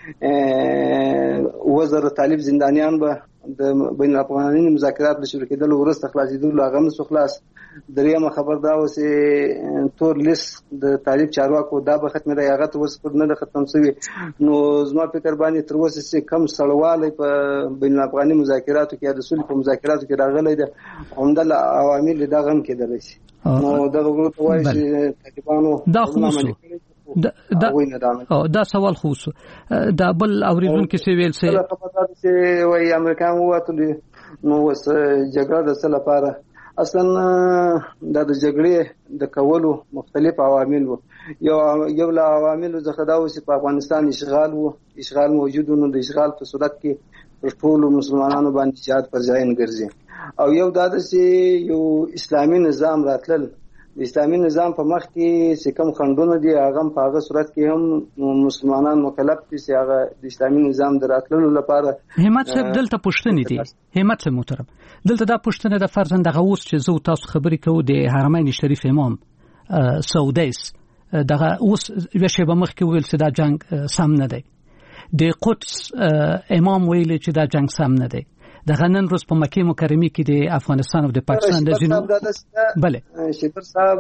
چې 2000 طالب زندانیان به د بین الافغاني مذاکرات له شروع کېدلو وروسته خلاصېدلو، هغه هم نسو خلاص. درېیمه خبر دا و چې تور لیست د طالب چارواکو دا به ختمېدی، هغه تر اوسه نه ده ختم شوي. نو زما فکر باندې تر اوسه چې کم سړوالی په بین الافغاني مذاکراتو کې یا د سولې په مذاکراتو کې راغلی ده، همدا له عوامل دغه هم کېدلی شي. نو دغه ورو ته وایي چې طالبانو دا سوال خو دا بل اوریدونکو چې ویل چې وایي امریکایان ووتل نو اوس جګړه د څه لپاره. اصلا دا د جګړې د کولو مختلف عوامل وو. یو له عواملو څخه دا و چې په افغانستان اشغال موجود و، نو د اشغال په صورت کې پر ټولو مسلمانانو باندې جهاد پر ځای ګرځي. او یو دا ده چې یو اسلامي نظام راتلل، د اسلامي نظام په مخ کې چې کوم خنډونه دي هغه په هغه صورت کې هم مسلمانان مکلف دي چې هغه د اسلامي نظام د راتللو لپاره. همت صاحب دلته پوښتنې دي، همت صاحب محترم، دلته دا پوښتنه د فرزند دغه اوس چې زه تاسو خبرې کوو د حرمین شریف امام سعودیس دغه اوس یو شی به مخکې ویل چې دا جنگ سم نه دی، د قدس امام ویل چې دا جنگ سم نه دی، دغه نن روز په مکه مکرمه کې د افغانستان او د پاکستان د جنوب بله شیبر صاحب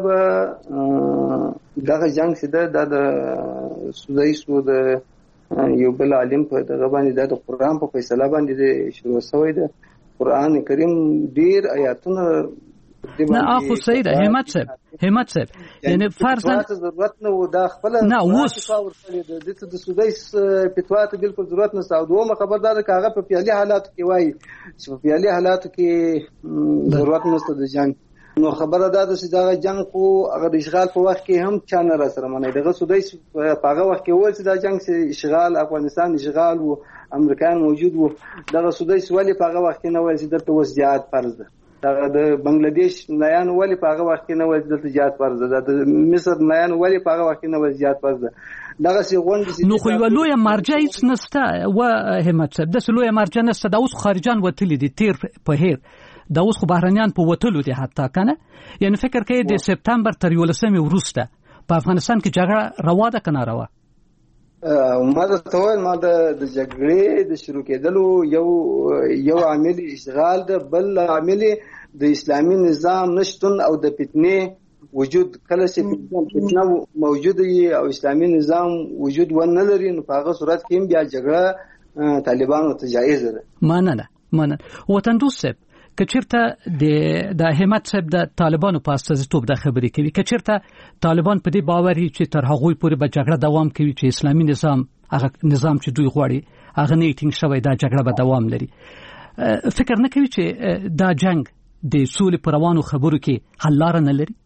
دغه جنگ چې د سودایسو د یو بل عالم په دغه باندې د قرآن په فیصله باندې شروع شوی دی. قرآن کریم ډیر آیاتونه نه اخو سید همت صاحب یعنی فرض ضرورت نه و دا خپل نه اوس د سودایس فتوا ته بالکل ضرورت نشته. او دومره خبردار کاغه په پیالي حالاتو کې وایي چې په پیالي حالاتو کې ضرورت نشته د جنگ. نو خبره ده چې دا جنگ خو هغه د اشغال په وخت کې هم چا نه را سره مني، دغه سودایس په هغه وخت کې وایي چې دا جنگ چې اشغال افغانستان اشغال وو، امریکایان موجود وو، دغه سودایس ولې په هغه وخت کې نه وایي چې دلته اوس جهاد فرض ده. د بنگلاديش ملایان ولې په هغه وخت کې نه وایي دلته جهاد فرض ده، د مصر ملایان ولې په هغه وخت کې نه وایي جهاد فرض ده. دغه سی غونډې نو خو یو لوی مرجع هیڅ نشته و همت صاحب، د لوی مرجع نشته. دا اوس خارجان وتلی دي تیر په هیر، دا اوس خو بهرنیان په وتلو دي حتی کنه. یعنی فکر کوي د سپتامبر تر 11 وروسته په افغانستان کې جګړه روا ده کنه روا؟ ما ته وایي ما د جګړې د شروع کېدلو یو عامل اشغال ده، بل عامل د اسلامي نظام نشتون او د فتنې وجود. کله چې فتنه موجود وي او اسلامي نظام وجود ونه لري نو په هغه صورت کې بیا جګړه طالبانو ته جایز ده. مننه وطن دوست صاحب کچیرته د همت صاحب د طالبانو په استازیتوب د خبرې کوي، کچیرته طالبان په دې باوري چې تر هغه پورې به جګړه دوام کوي چې اسلامي نظام هغه نظام چې دوی غواړي هغه نه ټینګ شوی، دا جګړه به دوام لري. فکر نه کوي چې دا جنگ د سولې پر روانو خبرو کې حل لاره نه لري؟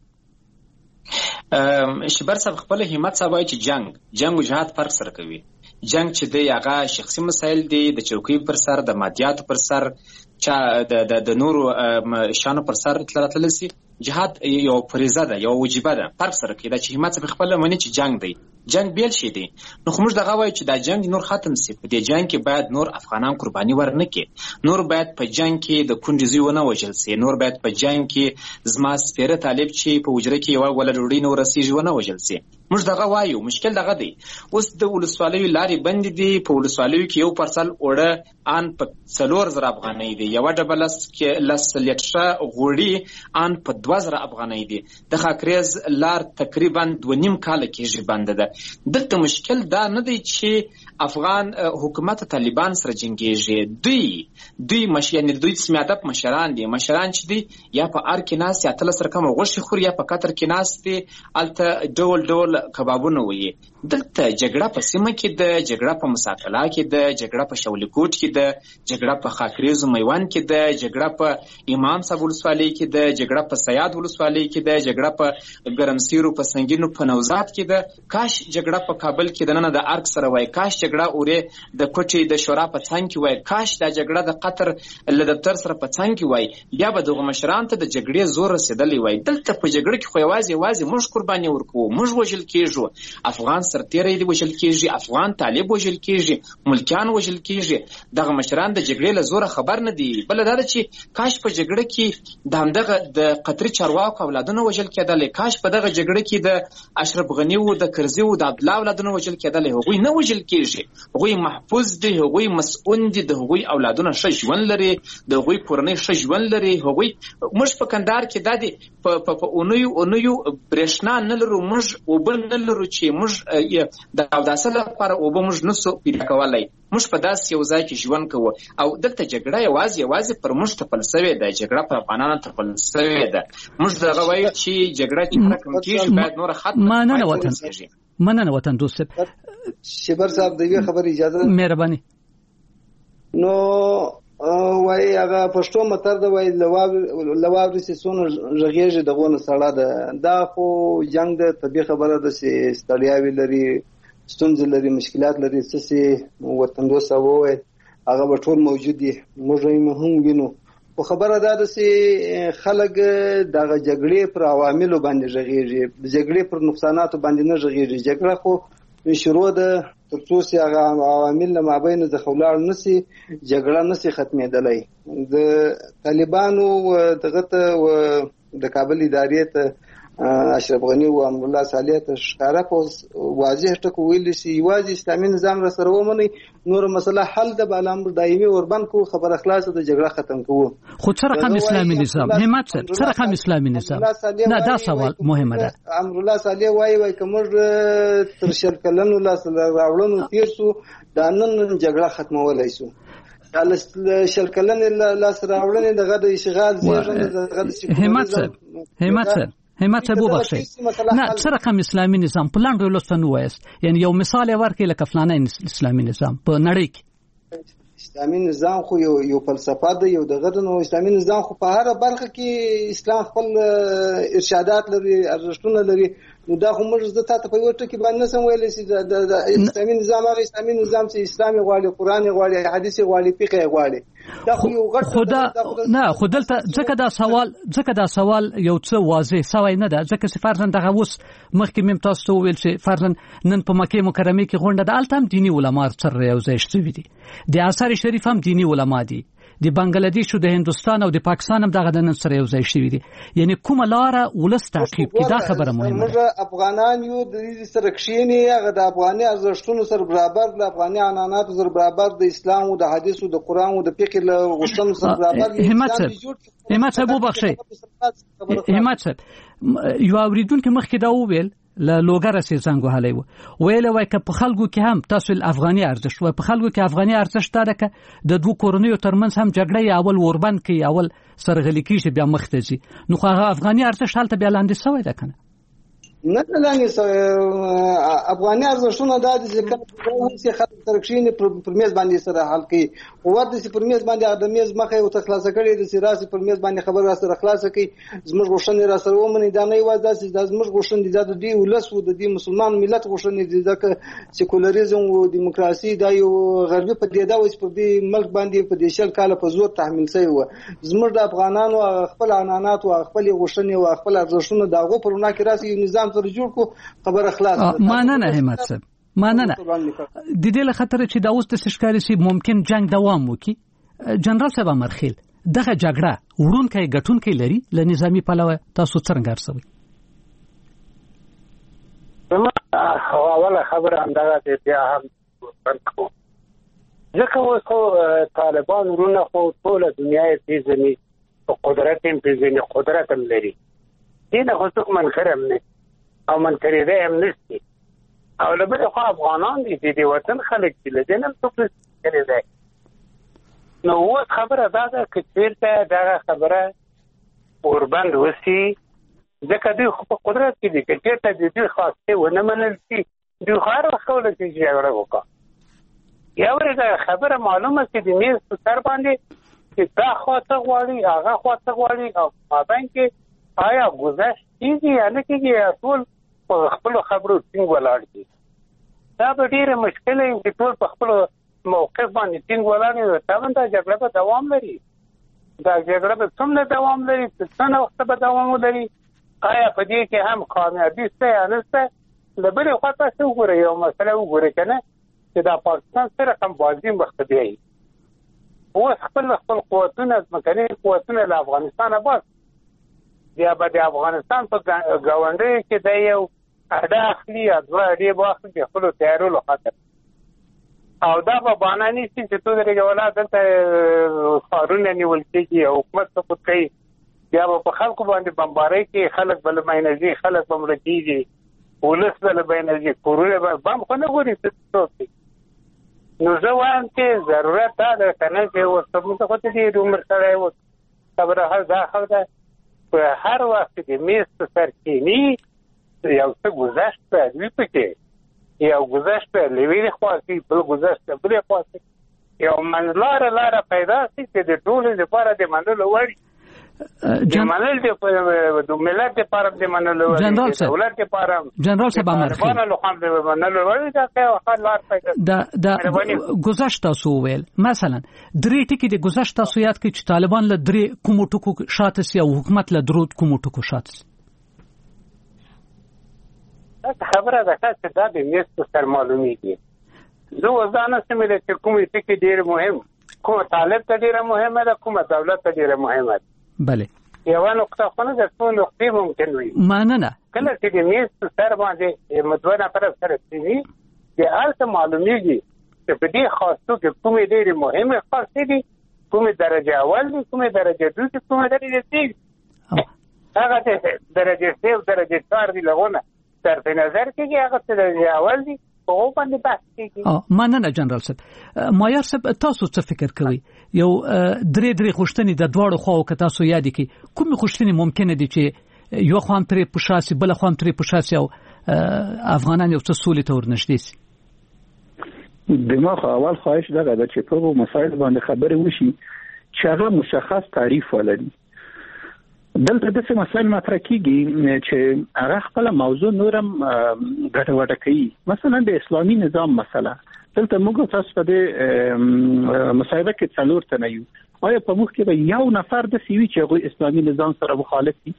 شبر صاحب خپل همت صاحب وایي چې جنگ او جهاد فرق سره کوي. جنگ چې دی هغه شخصي مسایل دي، د چوکۍ پر سر، د مادیاتو پر سر، چا د نورو شانو پر سر تلل شي. جهاد یو فریضه ده، یو واجبه ده، فرق سره کوي. دا چې همت صاحب خپل مني چې جنگ دی، جنگ بیل شي دي نو خو موږ دغه وایو چې دا جنگ نور ختم سي. په دې جنگ کې باید نور افغانان قرباني ورنکړي، نور باید په جنگ کې د کونډې زوی ونه وژل سي، نور باید په جنگ کې زما سپیره طالب چې په حجره کې یوه ګوله ډوډۍ نه ورسیږي ونه وژل سي. موږ دغه وایو. مشکل دغه دی اوس د ولسوالیو لارې بندې دي. په ولسوالیو کې یو پرسل اوړه ان په 4000 افغانۍ دي، یوه ډبه لس لیټره غوړي ان په 2000 افغانۍ دي. د خاکریز لار تقریبا 2.5 کاله کېږي بنده ده. دلته مشکل دا نه دی چې افغان حکومت طالبان سره جنګیږي، دوی دوی سمیادب مشران دي، مشران چې دي یا په ار کې ناست یا تل سره کوم غوښې خوري یا په قطر کې ناست دي، الته ډول ډول کبابونه وي. دلته جګړه په سیمه کې ده، جګړه په مساکلا کې ده، جګړه په شولکوټ کې ده، جګړه په خاکریز میوند کې ده، جګړه په امام صاحب ولسوالۍ کې ده، جګړه په سیاد ولسوالۍ کې ده، جګړه په ګرمسیرو په سنگینو په نوزاد کې ده. کاش جګړه په کابل کې د نن د ارک سره وای، کاش جګړه اورې د کوټې د شورا په څنګ کې وای، کاش دا جګړه د قطر له دفتر سره په څنګ کې وای، بیا به دغه مشران ته د جګړې زور رسیدلی وای. دلته په جګړه کې خو یوازې موږ قرباني ورکوو، موږ وژل کېږو، افغان سرتیری دی وژل کېږي، افغان طالب وژل کېږي، ملکیان وژل کېږي. دغه مشران د جګړې له زوره خبر نه دي. بل دا چې کاش په جګړه کې د همدغه د قطري چارواکو اولادونه وژل کېدل، کاش په دغه جګړه کې د اشرف غني و د کرزي و د عبدالله اولادونه وژل کېدل. هغوی نه وژل کېږي، هغوی محفوظ دي، هغوی مسؤون دي، د هغوی اولادونه ښه ژوند لري، د هغوی کورنۍ ښه ژوند لري. هغوی موږ په کندهار کې دا دي په اونیو برېښنا نه لرو، موږ اوبه نه لرو چې موږ د اوداسه لپاره اوبه موږ نسو پیدا کولی. موږ په داسې یو ځای کې ژوند کوو او دلته جګړه یوازې پر موږ تپل سوې ده، جګړه پر افغانانو تپل سوې ده. موږ دغه وایو چې جګړه چې هره کوم کېږي باید نوره ختمه. مننه وطن دوست شبر صاحب د یوې خبرې اجازه مهرباني. نو وای هغه پښتو متر د وای لواوري سونه ژغېږي دغه نه سړه ده. دا خو جنگ د طبي خبره ده چې ستړیاوي لري، ستونزې لري، مشکلات لري. څه وطن دوست وای هغه به ټول موجود دي، موږ یې هم وینو. خو خبره دا ده چې خلک دغه جګړې پر عواملو باندې ژغېږي، د جګړې پر نقصاناتو باندې نه ژغېږي. جګړه خو شروع ده تر څو چې هغه عوامل له مابین څخه ولاړ نشي، جګړه نشي ختمېدلی. د طالبانو دغه ته د کابل ادارې ته اشرف غني او امر الله صالح ته ښکارا په واضح ټکو ویل شي یوازې اسلامي نظام را سره ومني، نور مسله حل د بالامر دایمي اوربند کو خبر اخلاص د جګړه ختم کوو. خو څه رقم اسلامي نظام همت څه رقم اسلامي نظام؟ نه دا سوال مهمه ده. امر الله صالح وایي کومر تر شل کلنو لاس راوړنو تیر سو دا نن جګړه ختمولای سو. شل کلن لاس راوړنې دغه د اشغال زیږنده دغه د همت صاحب وبخښئ. نه څه رقم اسلامي نظام په لاندې ولستان وایست، یعنی یو مثال ورکړئ لکه فلانه اسلامي نظام په نړۍ کې. اسلامي نظام خو یو فلسفه ده، یو دغه نو اسلامي نظام خو په هر برخه کې اسلام خپل ارشادات لري، ارزښتونه لري. نو دا خو موږ زه تاسو په یو ټکی باندې نسم ویلی چې د اسلامي نظام هغه اسلامي نظام چې اسلامي غواړي، قرآن غواړي، حدیث غواړي، فقه غواړي. دا خو یو غټ خدا نه خو دلته ځکه دا سوال یو څه واضح سوی نه ده، ځکه چې فرضاً دغه اوس مخکې مم تاسو ویل چې فرضاً نن په مکه مکرمه کې غونډه ده، الته هم دینی علما سره یو ځای شوي دي، د آثار شریف هم دینی علما دي، د بنگلادیش او د هندستان او د پاکستان هم دغه نن سره یو ځای شوي دي. یعنی کومه لاره ولس تعقیب کی دا خبره مهمه ده. موږ افغانان یو د دې سره کښینی، هغه د افغاني ارزښتونو سره برابر، د افغاني عنعناتو سره برابر، د اسلام او د حدیث او د قرآن او د فقه له غوښتنو سره برابر. همت صاحب وبخښئ، همت صاحب یو اوریدونکو مخکې دا وویل له لوګر سي څنګه حالي ویل وای ک په خلکو کې هم تاسو افغاني ارزښت و په خلکو کې افغاني ارزښت دا ک د دوه کورنیو ترمنځ هم جګړه اول وربند کې اول سرغلي کې بیا مختزي، نو هغه افغاني ارزښت حالت بیا لاندې سوی ده کنه. نه لاندې افغاني ارزښتونه دا د ځکه خلک ترکشین پر میز باندې سره حل کوي، قوت د پر میز باندې د میز مخه او تخلاص کړي د سیاسي پر میز باندې خبر را سره خلاص کوي. زموږ غوښتنې را سره ومني، دا نه یوازې د زموږ غوښتنې د دې ولس او د دې مسلمان ملت غوښتنې دي، ځکه سیکولریزم او دیموکراسي دا یو غربي پدیده و چې په دې ملک باندې په دې شل کال په زور تحمیل شوی و. زموږ د افغانانو خپل عنعنات او خپل غوښتنې او خپل ارزښتونه دغه پرونه کې راسي نظام ځان سره جوړ کو خبره خلاص. مننه همت صاحب، مننه. د دې له خطر چې دا اوس د سشکاري سي ممکن جنگ دوام وکړي، جنرال صاحب مرخیل دغه جګړه وړونکي ګټونکي لري له نظامی پلوه، تاسو څنګه ارسوي؟ اوله خبره همدغه دی، بیا هم ورکو ځکه اوس خو طالبان ورونه خو ټوله دنیا یې پیژني او قدرت یې پیژني، قدرت هم لري، دې نه خو څوک منکر هم نه او منکرېدی هم نشي. او له بلې خوا افغانان دي، د وطن خلک دي، له دې نه هم څوک نشي منکرېدی. نو اوس خبره دا ده که چېرته دغه خبره اوربند وسي، ځکه دوی خو په قدرت کې دي، که چېرته د دوی خواستې ونه منل شي، دوی خو هر وخت کولی شي چې جګړه وکړه. یا ورې دا خبره معلومه شي د میز په سر باندې چې دا خوا څه غواړي، هغه خوا څه غواړي، او مابین کې آیا ګذشت کېږي یا نه کېږي، یا ټول په خپلو خبرو ټینګ ولاړ دي. دا به ډېره مشکله وي چې ټول په خپلو موقف باندې ټینګ ولاړ وي. طبعا دا جګړه به دوام لري، دا جګړه به څومره دوام لري، څه وخت به دوام ولري، آیا په دې کې هم کامیابي شته یا نه شته. له بلې خوا تاسو وګورئ، یو مسله وګورئ که نه چې دا پاکستان سره کوم بازي مخته بیایي. اوس خپل قوتونه، ځمکني قوتونه له افغانستانه بس، بیا به د افغانستان په ګاونډیو کې د یو اډه اخلي یا دوه اډې به اخلي د خپلو تیارو له خاطر، او دا به بانه نیسي چې تو درېږه ولا دلته ښارونه نیول کېږي او حکومت سقوط کوي، بیا به په خلکو باندې بمبارۍ کوي، خلک به له مینه ځي، خلک به مړه کېږي، ولس به له مینه ځي، کورونه به بم خو نه ګوري څوک. نو زه وایم چې ضرورت دا ده که نه چې اوس موږ خو ته ډېر عمر سړی اوس خبره دا ښه ده، په هر وخت د میز په سر کښېني یو څه ګذشت باید وي پکې، یو ګذشت باید له یوې خوا شي، بل ګذشت له بلې خوا شي، یو منځلاره لاره پیدا شي چې د ټولو لپاره د منلو وړ د منل د ملت لپاره د منلو وړ د دولت لپاره جنرال صاحب امرخیل د منلو وړ دا لار پیدا د ګذشت تاسو ویل. مثلا درې ټکي د ګذشت تاسو یاد کړئ چې طالبان له درې کومو ټکو شاته سي او حکومت له درو کومو ټکو شاته سي. خبره ده چې دا د میز په سر معلومیږي. زه اوس دا نه سم چې کومې ټکي ډېر مهم، کومه طالب ته ډېره مهمه ده، کومه دولت ته ډېره مهمه ده. بله یوه نقطه خو نه ده، څو نقطې ممکن وي. مننه. کله چې د میز په سر باندې دوه نفره سره کېني، د هلته معلومیږي چې په دې خواستو کې کومې ډېرې مهمې خواستې دي، کومې درجه اول دي، کومې درجه دوی دي، کومې درجه سې دي. هغه درجه سې او درجه 4 دي لغونه صرف نظر کېږي، هغه څه درجه اول دي په باندې بحث کېږي. مننه جنرال صاحب. مایار صاحب تاسو څه فکر کوئ؟ یو درې غوښتنې د دواړو خواو که تاسو یاد کړئ، کومې غوښتنې ممکنه دي چې یو خوا هم ترې په شا سي، بله خوا هم ترې په شا سي او افغانان یو څه سولې ته ورنږدې سي؟ دما خو اول خواهش دغه ده چې په مسایل باندې خبرې وشي چې هغه مشخص تعریف ولري. دلته داسې مسایل مطرح کېږي چې هغه خپله موضوع نورم ګډوډه کوي. مثلا د اسلامي نظام مسله، دلته موږ تاسو په دې مصاحبه کې 4 تنه یو، آیا په موږ کې به یو نفر داسې وي چې هغوی اسلامي نظام سره مخالف دي؟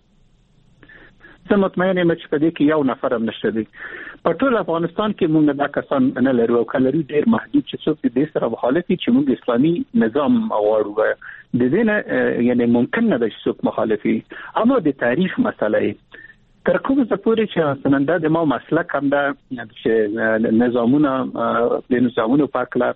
زه مطمئن یم چې په دې کې یو نفر هم نشته دی. په ټول افغانستان کې موږ دا کسان نه لرو او که لرو ډېر محدود چې څوک دې سره مخالف دي چې موږ اسلامي نظام غواړو. د دې نه یعنې ممکن نه ده چې څوک مخالف وي. اما د تعریف مسله تر کومه پورې چې مثلا دا د ما مسلک هم ده چې نظامونو په هکله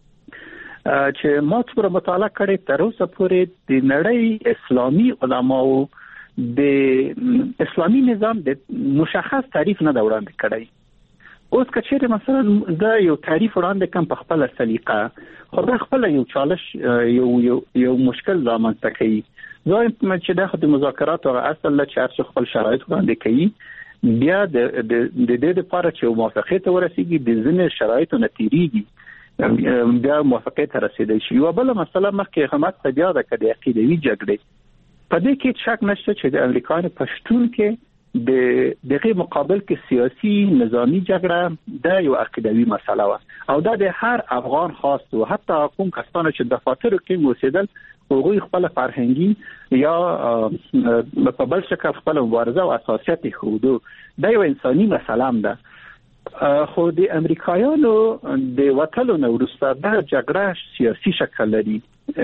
چې ما څومره مطالعه کړې تر اوسه پورې د نړۍ اسلامي علماو د اسلامي نظام د مشخص تعریف نه دا وړاندې کړی. اوس که چیرې مثلا دا یو تعریف وړاندې کوم په خپله سلیقه، خو دا خپله یو چالش یو مشکل رامنځته کوي. زه چې دا خو د مذاکراتو هغه اصل ده چې هر څوک خپل شرایط وړاندې کوي، بیا د دې لپاره چې موافقې ته ورسېږي د ځینې شرایطو نه تېرېږي، بیا موافقې ته رسېدی شي. یوه بله مسله مخکې حکومت ته بیا ده که د عقیدوي جګړې، په دې کې شک نشته چې د امریکایانو په شتون کې د دغه مقابل کې سیاسي نظامی جګړه دا یو عقیدوي مسله و او دا د هر افغان خاص و، حتی کوم کسانو چې د دفاترو کې اوسېدل هغوی خپل فرهنګي یا په بل شکل خپل مبارزه او اساسیت خودو دا یو انساني مسله ده. خو د امریکایانو د وټلو نو وروسته دا جګړه سیاسي شکل لري.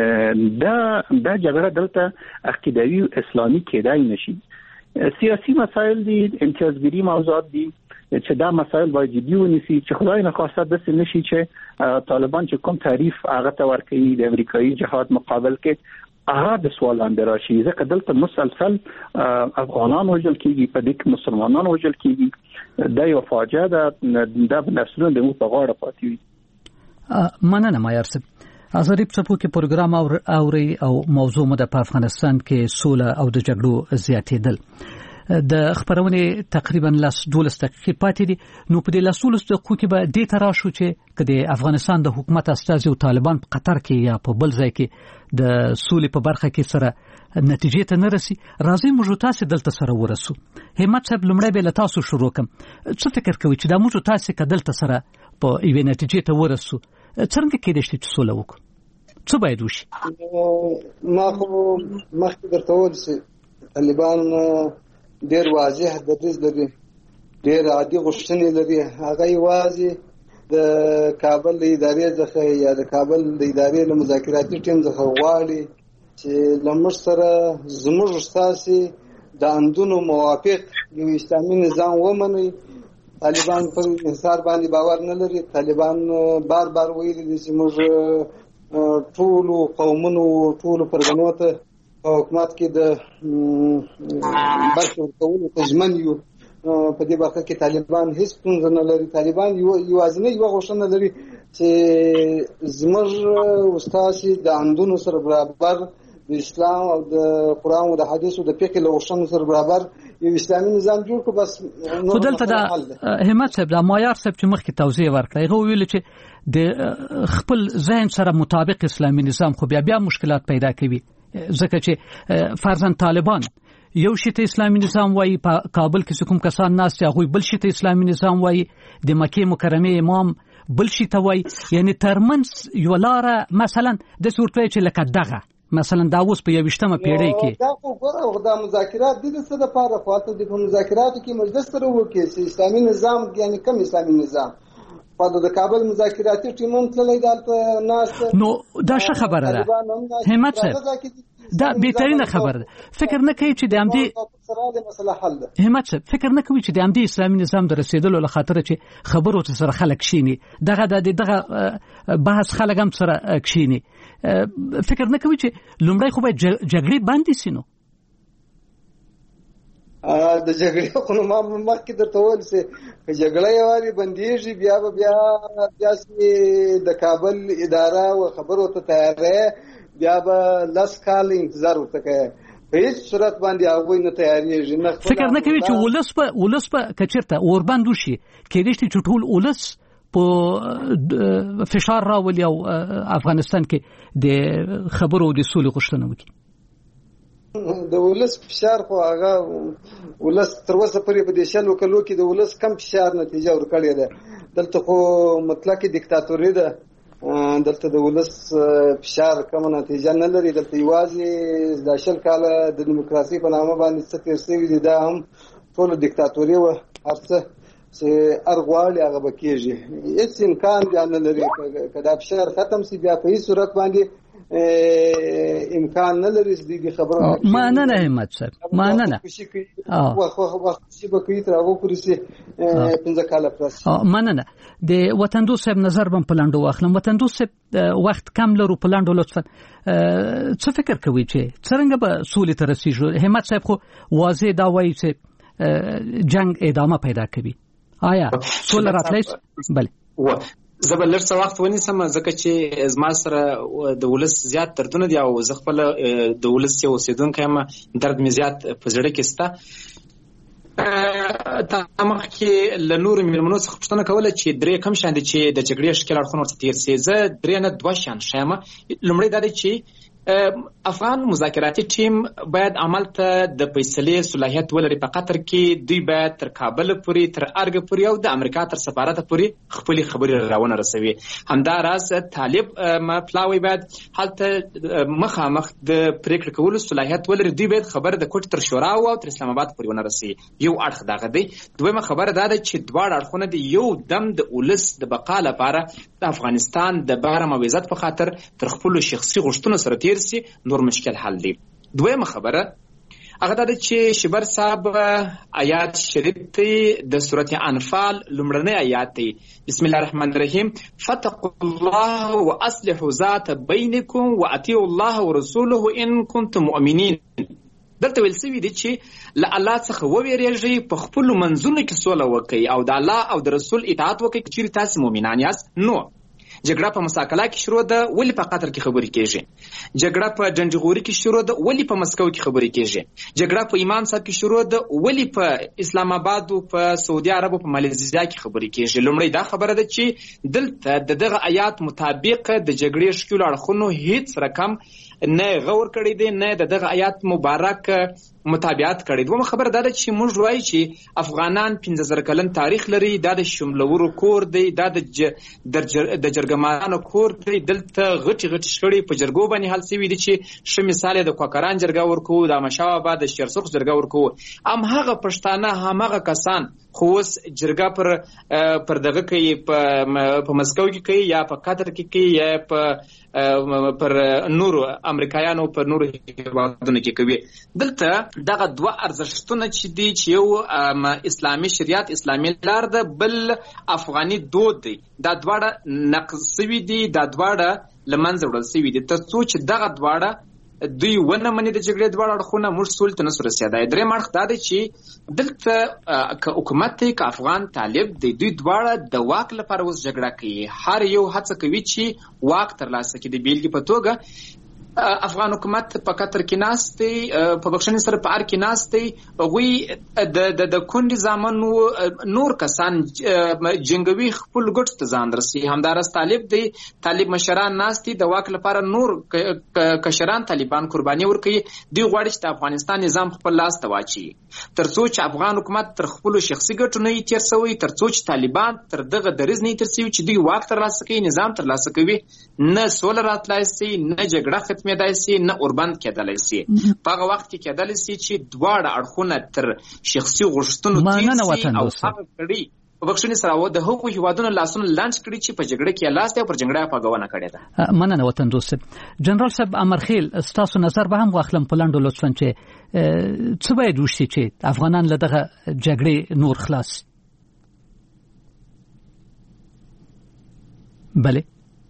دا جګړه دلته عقیدوي اسلامي کېدای نشي. سیاسي مسایل دي، امتیازګری موضوعات دي چې دا مسایل باید جدي ونیسي چې خدای نه خواسته داسې نشي چې طالبان چې کوم تعریف هغه ته ورکوي د امریکایي جهاد مقابل کې هغه د سوال لاندې راشي. ځکه دلته مسلسل افغانان وژل کېږي، په دې کې مسلمانان وژل کېږي. دا یو فاجعه ده، دا به نسلونه د موږ په غاړه پاتې وي. مننه مایار صاحب. ظریف څپو کې پروګرام اوري او موضوع مو د افغانستان کې سوله او د جګړو زیاتېدل. د خبرونه تقریبا 12 دقیقې پاتې دي. نو په دې 12 دقیقو کې به د تراشو چې کله افغانستان د حکومت استازي او طالبان په قطر کې یا په بل ځای کې د سولې په برخه کې سره نتیجې ته نه رسي، راځي موږ تاسو دلته سره ورسو. همت صاحب لمړی به تاسو شروع کوم. څه فکر کوئ چې دا موږ تاسو کدلته سره په ایوه نتیجې ته ورسو؟ څنګه کېدای شي چې سوله وکړو؟ څه باید وشي؟ ما خو مخکې درته وویل چې طالبان ډېر واضح دریځ لري، ډېر عادي غوښتنې لري. هغه یوازې د کابل د ادارې څخه یا د کابل د ادارې له مذاکراتي ټیم څخه غواړي چې له موږ سره زموږ ستاسې د اندونو موافق یو اسلامي نظام ومني. طالبان پر انحصار باندې باور نه لري. طالبان بار بار ویلي دي چې موږ ټولو قومونو ټولو پرګنو ته په حکومت کې د برخې ورکولو ته ژمن یو. په دې برخه کې طالبان هیڅ ستونزه نه لري. طالبان یوازینی یوه غوښتنه لري چې زموږ استاسي د اندونو سره برابر د اسلام او د قرآن او د حدیثو د فقه له غوښتنو سره برابر یو اسلامي نظام جوړ کړو. بس خو دلته د همت صاحب د مایار صاحب چې مخکې توضیح ورکړی هغه ویل چې د خپل ذهن سره مطابق اسلامي نظام خو بیا مشکلات پیدا کوي. ځکه چې فرضاً طالبان یو شی ته اسلامي نظام وایي، په کابل کې کوم کسان ناست هغوی بل شی ته اسلامي نظام وایي، د مکې مکرمه امام بل شی ته وایي. یعنی ترمنځ یو لاره مثلا د صورت چې لکه دغه مثلا دا اوس په 21مه پیړۍ کې دا خو ګوره دا مذاکرات دي څه د پاره خاطر د مذاکراتو کې مجلس سره وکړي چې اسلامي نظام یعنی کوم اسلامي نظام په د کابل مذاکراتي ټیمون تللی دلته ناس. نو دا ښه خبره ده همت صاحب، دا بهترینه خبره ده. فکر نه کوي چې د امدی سره مسله حل ده. همت صاحب فکر نه کوي چې د امدی اسلامي نظام د رسیدلو له خاطر چې خبرو سره خلک شيني دغه بحث خلک هم سره کشيني. فکر نه کوي چې لومړی خو به جګړې باندې سينو د جګړې خو نو ما مخکې درته وویل چې جګړه یوازې بندېږي بیا د کابل اداره و خبرو ته تیارې بیا به 10 کال انتظار ورته کوي. په هیڅ صورت باندې هغوی نه تیارېږي. فکر نه کوي چې ولس په کچرته اوربند وشي کېدای شي چې ټول ولس په فشار راولي او افغانستان کې د خبرو د سولې غوښتنه وکړي. د ولس فشار خو هغه ولس تر اوسه پورې په دې شلو کلو کې د ولس کم فشار نتیجه ورکړې ده. دلته خو مطلق دیکتاتوري ده، دلته د ولس فشار کوم نتیجه نه لري. دلته یوازې د 10 کاله د دیموکراسي په نامه باندې څه تیر شوي دي، دا هم ټول دیکتاتوري و. هر څه چې ارغواړي هغه به کېږي. هیڅ امکان بیا نه لري که دا فشار ختم شي بیا په هیڅ صورت باندې امکان نه لري دې خبره. مننه همت صاحب، مننه. وخت چې به کوي تر هغه پورې چې 15 کاله پس. مننه. د وطن دوست صاحب نظر بم پلاندو واخلم. وطن دوست صاحب وخت کم لرو پلاندو لطفا څه فکر کوي چې څنګه به سولې ته رسیږي؟ همت صاحب خو واضح دا وایي چې جنگ ادامه پیدا کوي. آیا سوله راتلی؟ بله زه به لږ څه وخت ونیسم ځکه چې زما سره د ولس زیات دردونه دي او زه خپل د ولس یو اوسیدونکی یم، درد مې زیات په زړه کې شته. مخکې له نورو مېلمنو څخه پوښتنه کوله چې درې کوم شیان دي چې د جګړې ښکېل اړخونه ورته تېر شي. زه درې نه 2 شیان ښیم. لومړی دا دی چې افغان مذاکراتي ټیم باید عمل ته د فیصلې صلاحیت ولري. په قطر کې دوی باید تر کابل پورې، تر ارګ پورې او د امریکا تر سفارت پورې خپل خبرې راونه رسوي. همدا راز طالب پلاوی باید هلته مخامخ د پریکړه کولو صلاحیت ولري. دوی باید خبر د کوټ تر شورا او تر اسلام آباد پورې ونه رسي. یو اړخ دغه دی. دویمه خبره دا ده چې دواړه اړخونه د یو دم د ولس د بقا لپاره د افغانستان د بهرم او عزت په خاطر تر خپل شخصي غوښتنو سره تیر سي، نور مشکل حل دی. دویمه خبره هغه دا چې شبر صاحب آیات شریف ته د سورته انفال لومړنی آیات دی، بسم الله الرحمن الرحیم، فتقوا الله واصلحوا ذات بینکم واطیعوا الله ورسوله ان کنتم مؤمنین. دلته ویل سوي دي چې له الله څخه وویریږئ، په خپلو منځونو کې سوله وکړئ او د الله او د رسول اطاعت وکړئ که چیرې تاسې مؤمنان یاست. نو جګړه په مساکلا کې شروع ده، ولې په قطر کې خبرې کېږي؟ جګړه په جنجغوري کې شروع ده، ولې په مسکو کې خبرې کېږي؟ جګړه په امام صاحب کې شروع ده، ولې په اسلام آباد او په سعودي عرب او په ماليزیا کې خبرې کېږي؟ لومړی دا خبره ده چې دلته دغه آیات مطابق د جګړې شکل اړخونو هیڅ رقم نه غور کړی دی، نه دغه آیات مبارک مطابقت کړی. دومره خبره دا ده چې موږ وایو چې افغانان 15000 کلن تاریخ لري، دا د شملورو کور دی، دا د جرګمارانو کور دی. دلته غټي غټي شخړې په جرګو باندې حل شوي دي چې ښه مثال د کوکران جرګه ورکو، د احمدشاه بابا د شیرسرخ جرګه ورکو. هغه پښتانه همغه کسان خو اوس جرګه پر دغه کوي، په مسکو کې کوي یا په قطر کې کوي یا پر نورو امریکایانو پر نورو هیوادونو کې کوي. دلته دغه دوه ارزښتونه چې دي چې یو اسلامي شریعت، اسلامي لار ده، بل افغاني دود دی، دا دواړه نقض سوي دي، دا دواړه له منځه وړل سوي دي. تر څو چې دغه دواړه دوی ونه مني د جګړې دواړه اړخونه، موږ سولې ته نسو رسېدای. درېیم اړخ دا دی چې دلته که حکومت دی که افغان طالب دی، دوی دواړه د واک لپاره اوس جګړه کوي. هر یو هڅه کوي چې واک ترلاسه کړي. د بیلګې په توګه افغان حکومت په قطر کې ناست دی، په بخښنې سره په ار کې ناست دی. هغوی د کونډې زامنو نور کسان جنګوي خپل ګټو ته ځان رسي. همداراز طالب دی، طالب مشران ناست دي د واک لپاره، نور کشران طالبان قرباني ورکوي. دوی غواړي چې د افغانستان نظام خپل لاس ته واچوي. تر څو چې افغان حکومت تر خپلو شخصي ګټو نه تېر سوی، تر څو چې طالبان تر دغه دریځ نه تېر سوي چې دوی واک ترلاسه کوي، نظام ترلاسه کوي، نه سوله راتلای سي، نه جګړه ختمېدای سي، نه اوربند کېدلی سي. په هغه وخت کې کېدلی سي چې دواړه اړخونه تر شخصي غوښتنو تېر سي او هغه کړي په بخښنې سره د هغو هیوادونو لاسونه لانچ کړي چې په جګړه کې لاس دی او پر جګړه پاګونه کړې ده. مننه وطن دوست. جنرال صاحب امرخیل، ستاسو نظر به هم واخلم په لنډو لطفا چې څه باید وشي چې افغانان له دغه جګړې نور خلاص؟ بله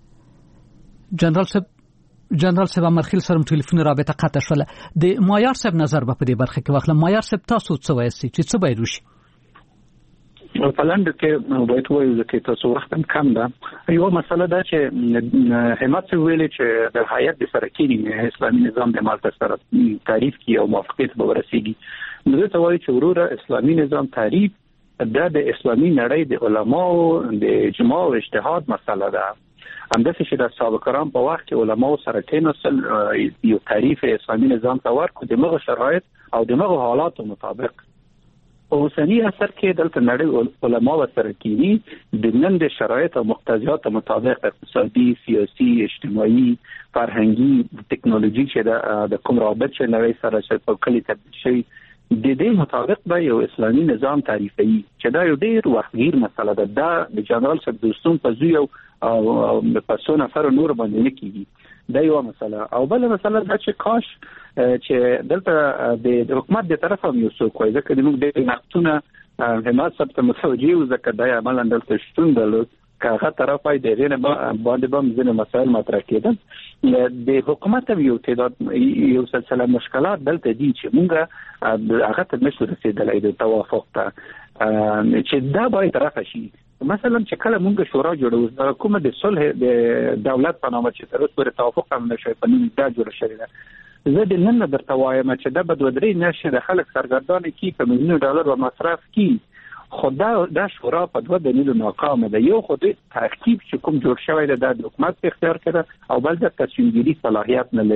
جنرال صاحب امرخیل سره ټلیفون رابطه قطع شوله. د مایار صاحب نظر به په دې برخه کې واخلم. مایار صاحب تاسو څه وایئ چې څه باید وشي؟ په لنډ کې باید وایو چې تاسو وخت کم ده. یو مسله ده چې همت ویلي چې د هیئت د سرکینی اسلامي نظام د مالته سره تعریف کی او موافقت به ورسیږي. نو ته وایي چې وروره اسلامي نظام تعریف د اسلامي نړۍ د علماو د اجماع او اجتهاد مسله ده. همداسې چې د صحابه کرام په وخت کې علماو سره کېناستل، یو تعریف اسلامي نظام ته ورکړو د هغه شرایط او د هغه حالاتو مطابق. په اوسني عصر کې دلته نړۍ علماو سره کېني د نن د شرایط او مقتضیات مطابق، اقتصادي، سیاسي، اجتماعي، فرهنګي، ټکنالوژي چې د کوم رابط چې نړۍ سره چې په کلی تبدیل شي، د دې مطابق به یو اسلامي نظام تعریفي چې دا یو ډېر وختگیر مسله ده. دا د جنرال صاحب دوستون په زوی او په څو نفر نور باندې نه کیږي. دا یو مسله. او بل مسله دا چې کاش چې دلته د حکومت د طرفه یو څوک وایي، ځکه موږ د نقطونه حمایت سره متوجه یو، ځکه دا عملاً دلته شتون درلود. که هغه طرف ای د غیر باندې به ځینې مسایل مطرح کېدل. د حکومت یو تعداد یو سلسله مشکلات دلته دي چې موږ هغه ته نشو رسېدلی د توافق ته، چې دا باید رفع شي. مثلا چې کله موږ شورا جوړو، کومه د صلح د دولت په نامه چې تر اوسه پورې توافق هم نشوي په نوم دا جوړه شوې ده. زه د نن درته وایم چې دا به 2-3 میاشتې د خلک سرګردانه کی په میلیونونو ډالر و مصرف کی. خدا دا شورا په دوه دلیلو ناکامه ده. یو خو د ترکیب چې کوم جوړ شوی ده د حکومت په اختیار کې ده، او بل د تصمیم گیری صلاحیت نه لري.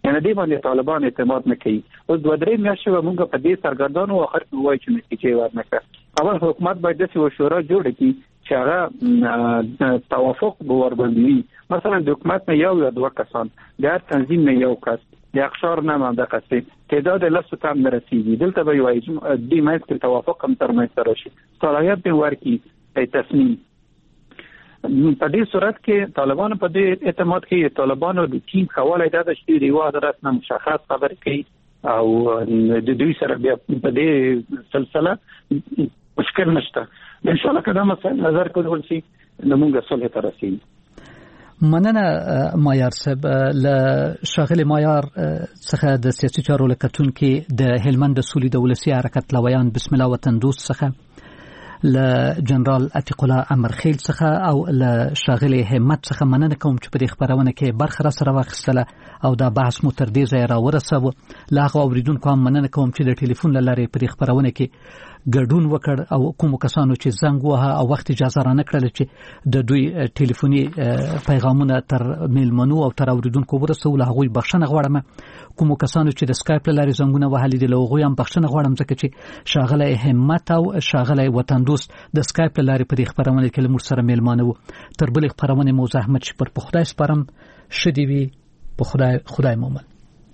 یعنی دې باندې طالبان اعتماد نه کوي. اوس 2-3 میاشتې موږ په دې سرګردانو اخر کې وایي چې نتیجه ورنکړه. اول حکومت باید د شورا جوړ کړي چې هغه توافق باور باندې مثلا د حکومت نه یو یا دوه کسان د هر تنظیم نه یو کس د اقشار نه ماده قصې تعداد لسو تام نه رسیږي. دلته به یو د مېز توافق هم تر مېز راشي صلاحیت به ورکړي تصمیم. په دې صورت کې طالبان په دې اعتماد کې طالبانو د ټیم حواله د شتي ریوا درس نه مشخص خبر کوي او د دوی سره بیا په دې سلسله مشکل نشته. ان شاء الله کله مسله نظر کول شي نمونږ صلح ته رسیږي. مننه مایار صاحب. ل شاغل مایار څخه د سیاسي چارو لکتون کې د هلمند د سولې د ولسی حرکت لویان بسم الله وطن دوست څخه ل جنرال عتیق الله امرخیل څخه او ل شاغل همت څخه مننه کوم چې په دې خبرونه کې برخه را سره واخیستله او دا بحث مو تر دې ځای را ورساوه. لاغه اوریدونکو هم مننه کوم چې د ټلیفون لارې په دې خبرونه کې ګډون وکړ او کوم کسانو چې زنګ وها او وخت اجازه را نکړل چې د دوی ټلیفوني پیغامونه تر میلمنو او تر اوریدونکو ورسول. هغوی بخښنه غواړم. کوم کسانو چې د سکایپ لارې زنګونه وهلي دي له هغوی هم بخښنه غواړم ځکه چې شاغله همت او شاغله وطن دوست د سکایپ لارې په دې خبرونه کې لمر سره میلمانه وو. تر بلې خبرونه مو زحمت شي پر خدای سپارم. شدي وي په خدای مومن.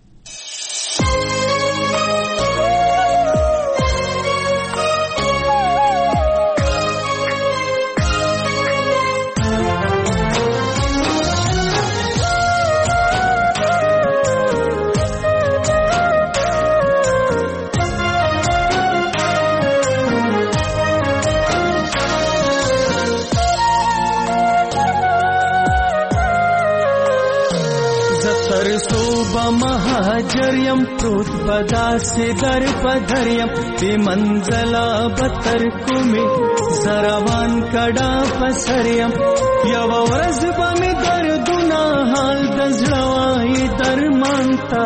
مهاجریم پروت بدا سے در پدریم بی منزلا بتر کومی زروان کڑا پسریم یو ورځ باندې دردونه حال د زړوای درمانتا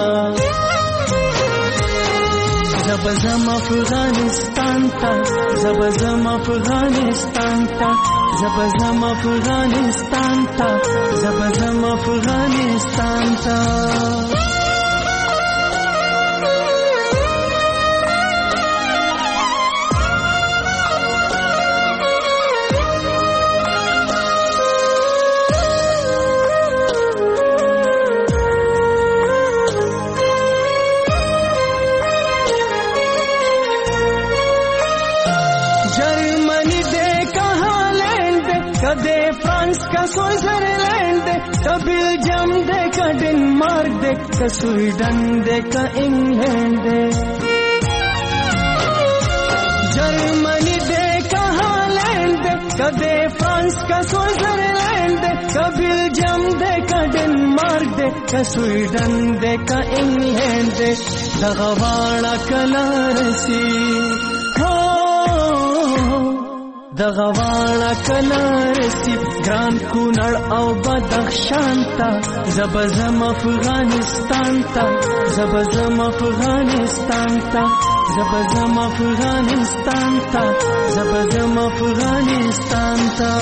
زبزم افغانستان تا زبزم افغانستان تا زبزم افغانستان تا زبزم افغانستان تا Switzerland का Belgium दे का Denmark दे का स्वीडन दे का इंग्लैंड दे जर्मनी दे का हॉलैंड दे का दे फ्रांस का स्विट्जरलैंड दे का बेल्जियम दे का डेनमार्क दे का स्वीडन दे का इंग्लैंड दे दगवाड़ा कलरसी दغواړه کلارسی ګران کونړ او بدخشان تا زبزم افغانستان تا زبزم افغانستان تا زبزم افغانستان تا زبزم افغانستان تا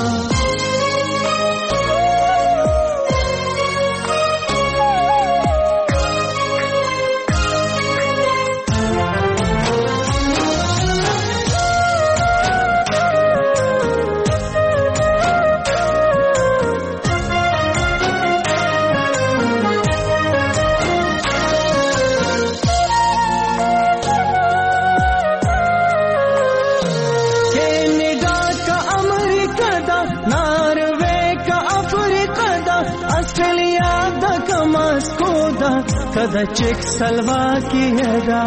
कदा चेक सलवा की अदा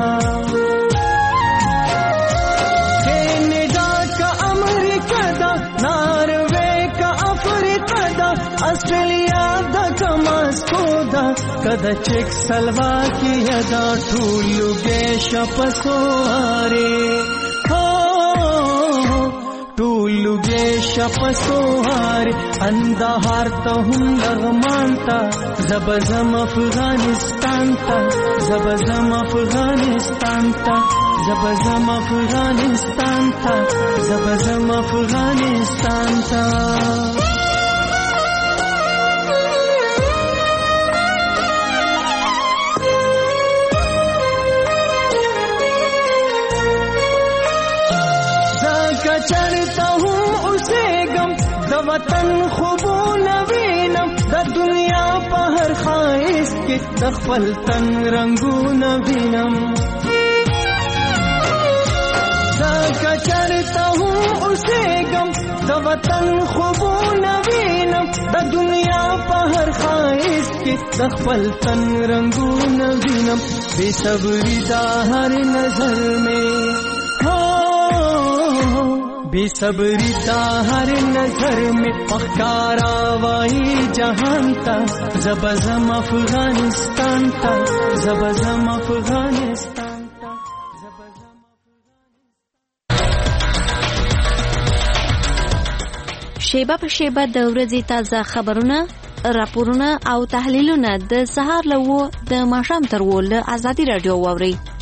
कनाडा का अमेरिका दा नॉर्वे का अफ्रीका दा ऑस्ट्रेलिया दा का मॉस्को दा कदा चेक सलवा की अदा ठूलू गेश पसोहारे टूलुगे शपसोहार अंधार तो हम लगमानता जबजम अफगानिस्तान ता जबजम अफगानिस्तान ता जबजम अफगानिस्तान ता जबजम अफगानिस्तान ता وطن خوبونه وینم د دنیا په هر خایست کې د خپل تن رنگونه وینم دا کچرته هم اوسېږم د وطن خوبونه وینم د دنیا په هر خایست کې د خپل تن رنگونه وینم بے صبری دا هر نظر میں بے صبری تا ہر نظر میں پکارا وائی جہان تا زبزم افغانستان تا زبزم افغانستان تا زبزم شیبه په شیبه د ورځې تازه خبرونه راپورونه او تحلیلونه د سهار له 9 د ماښام تر 10 له ازادي رادیو واوري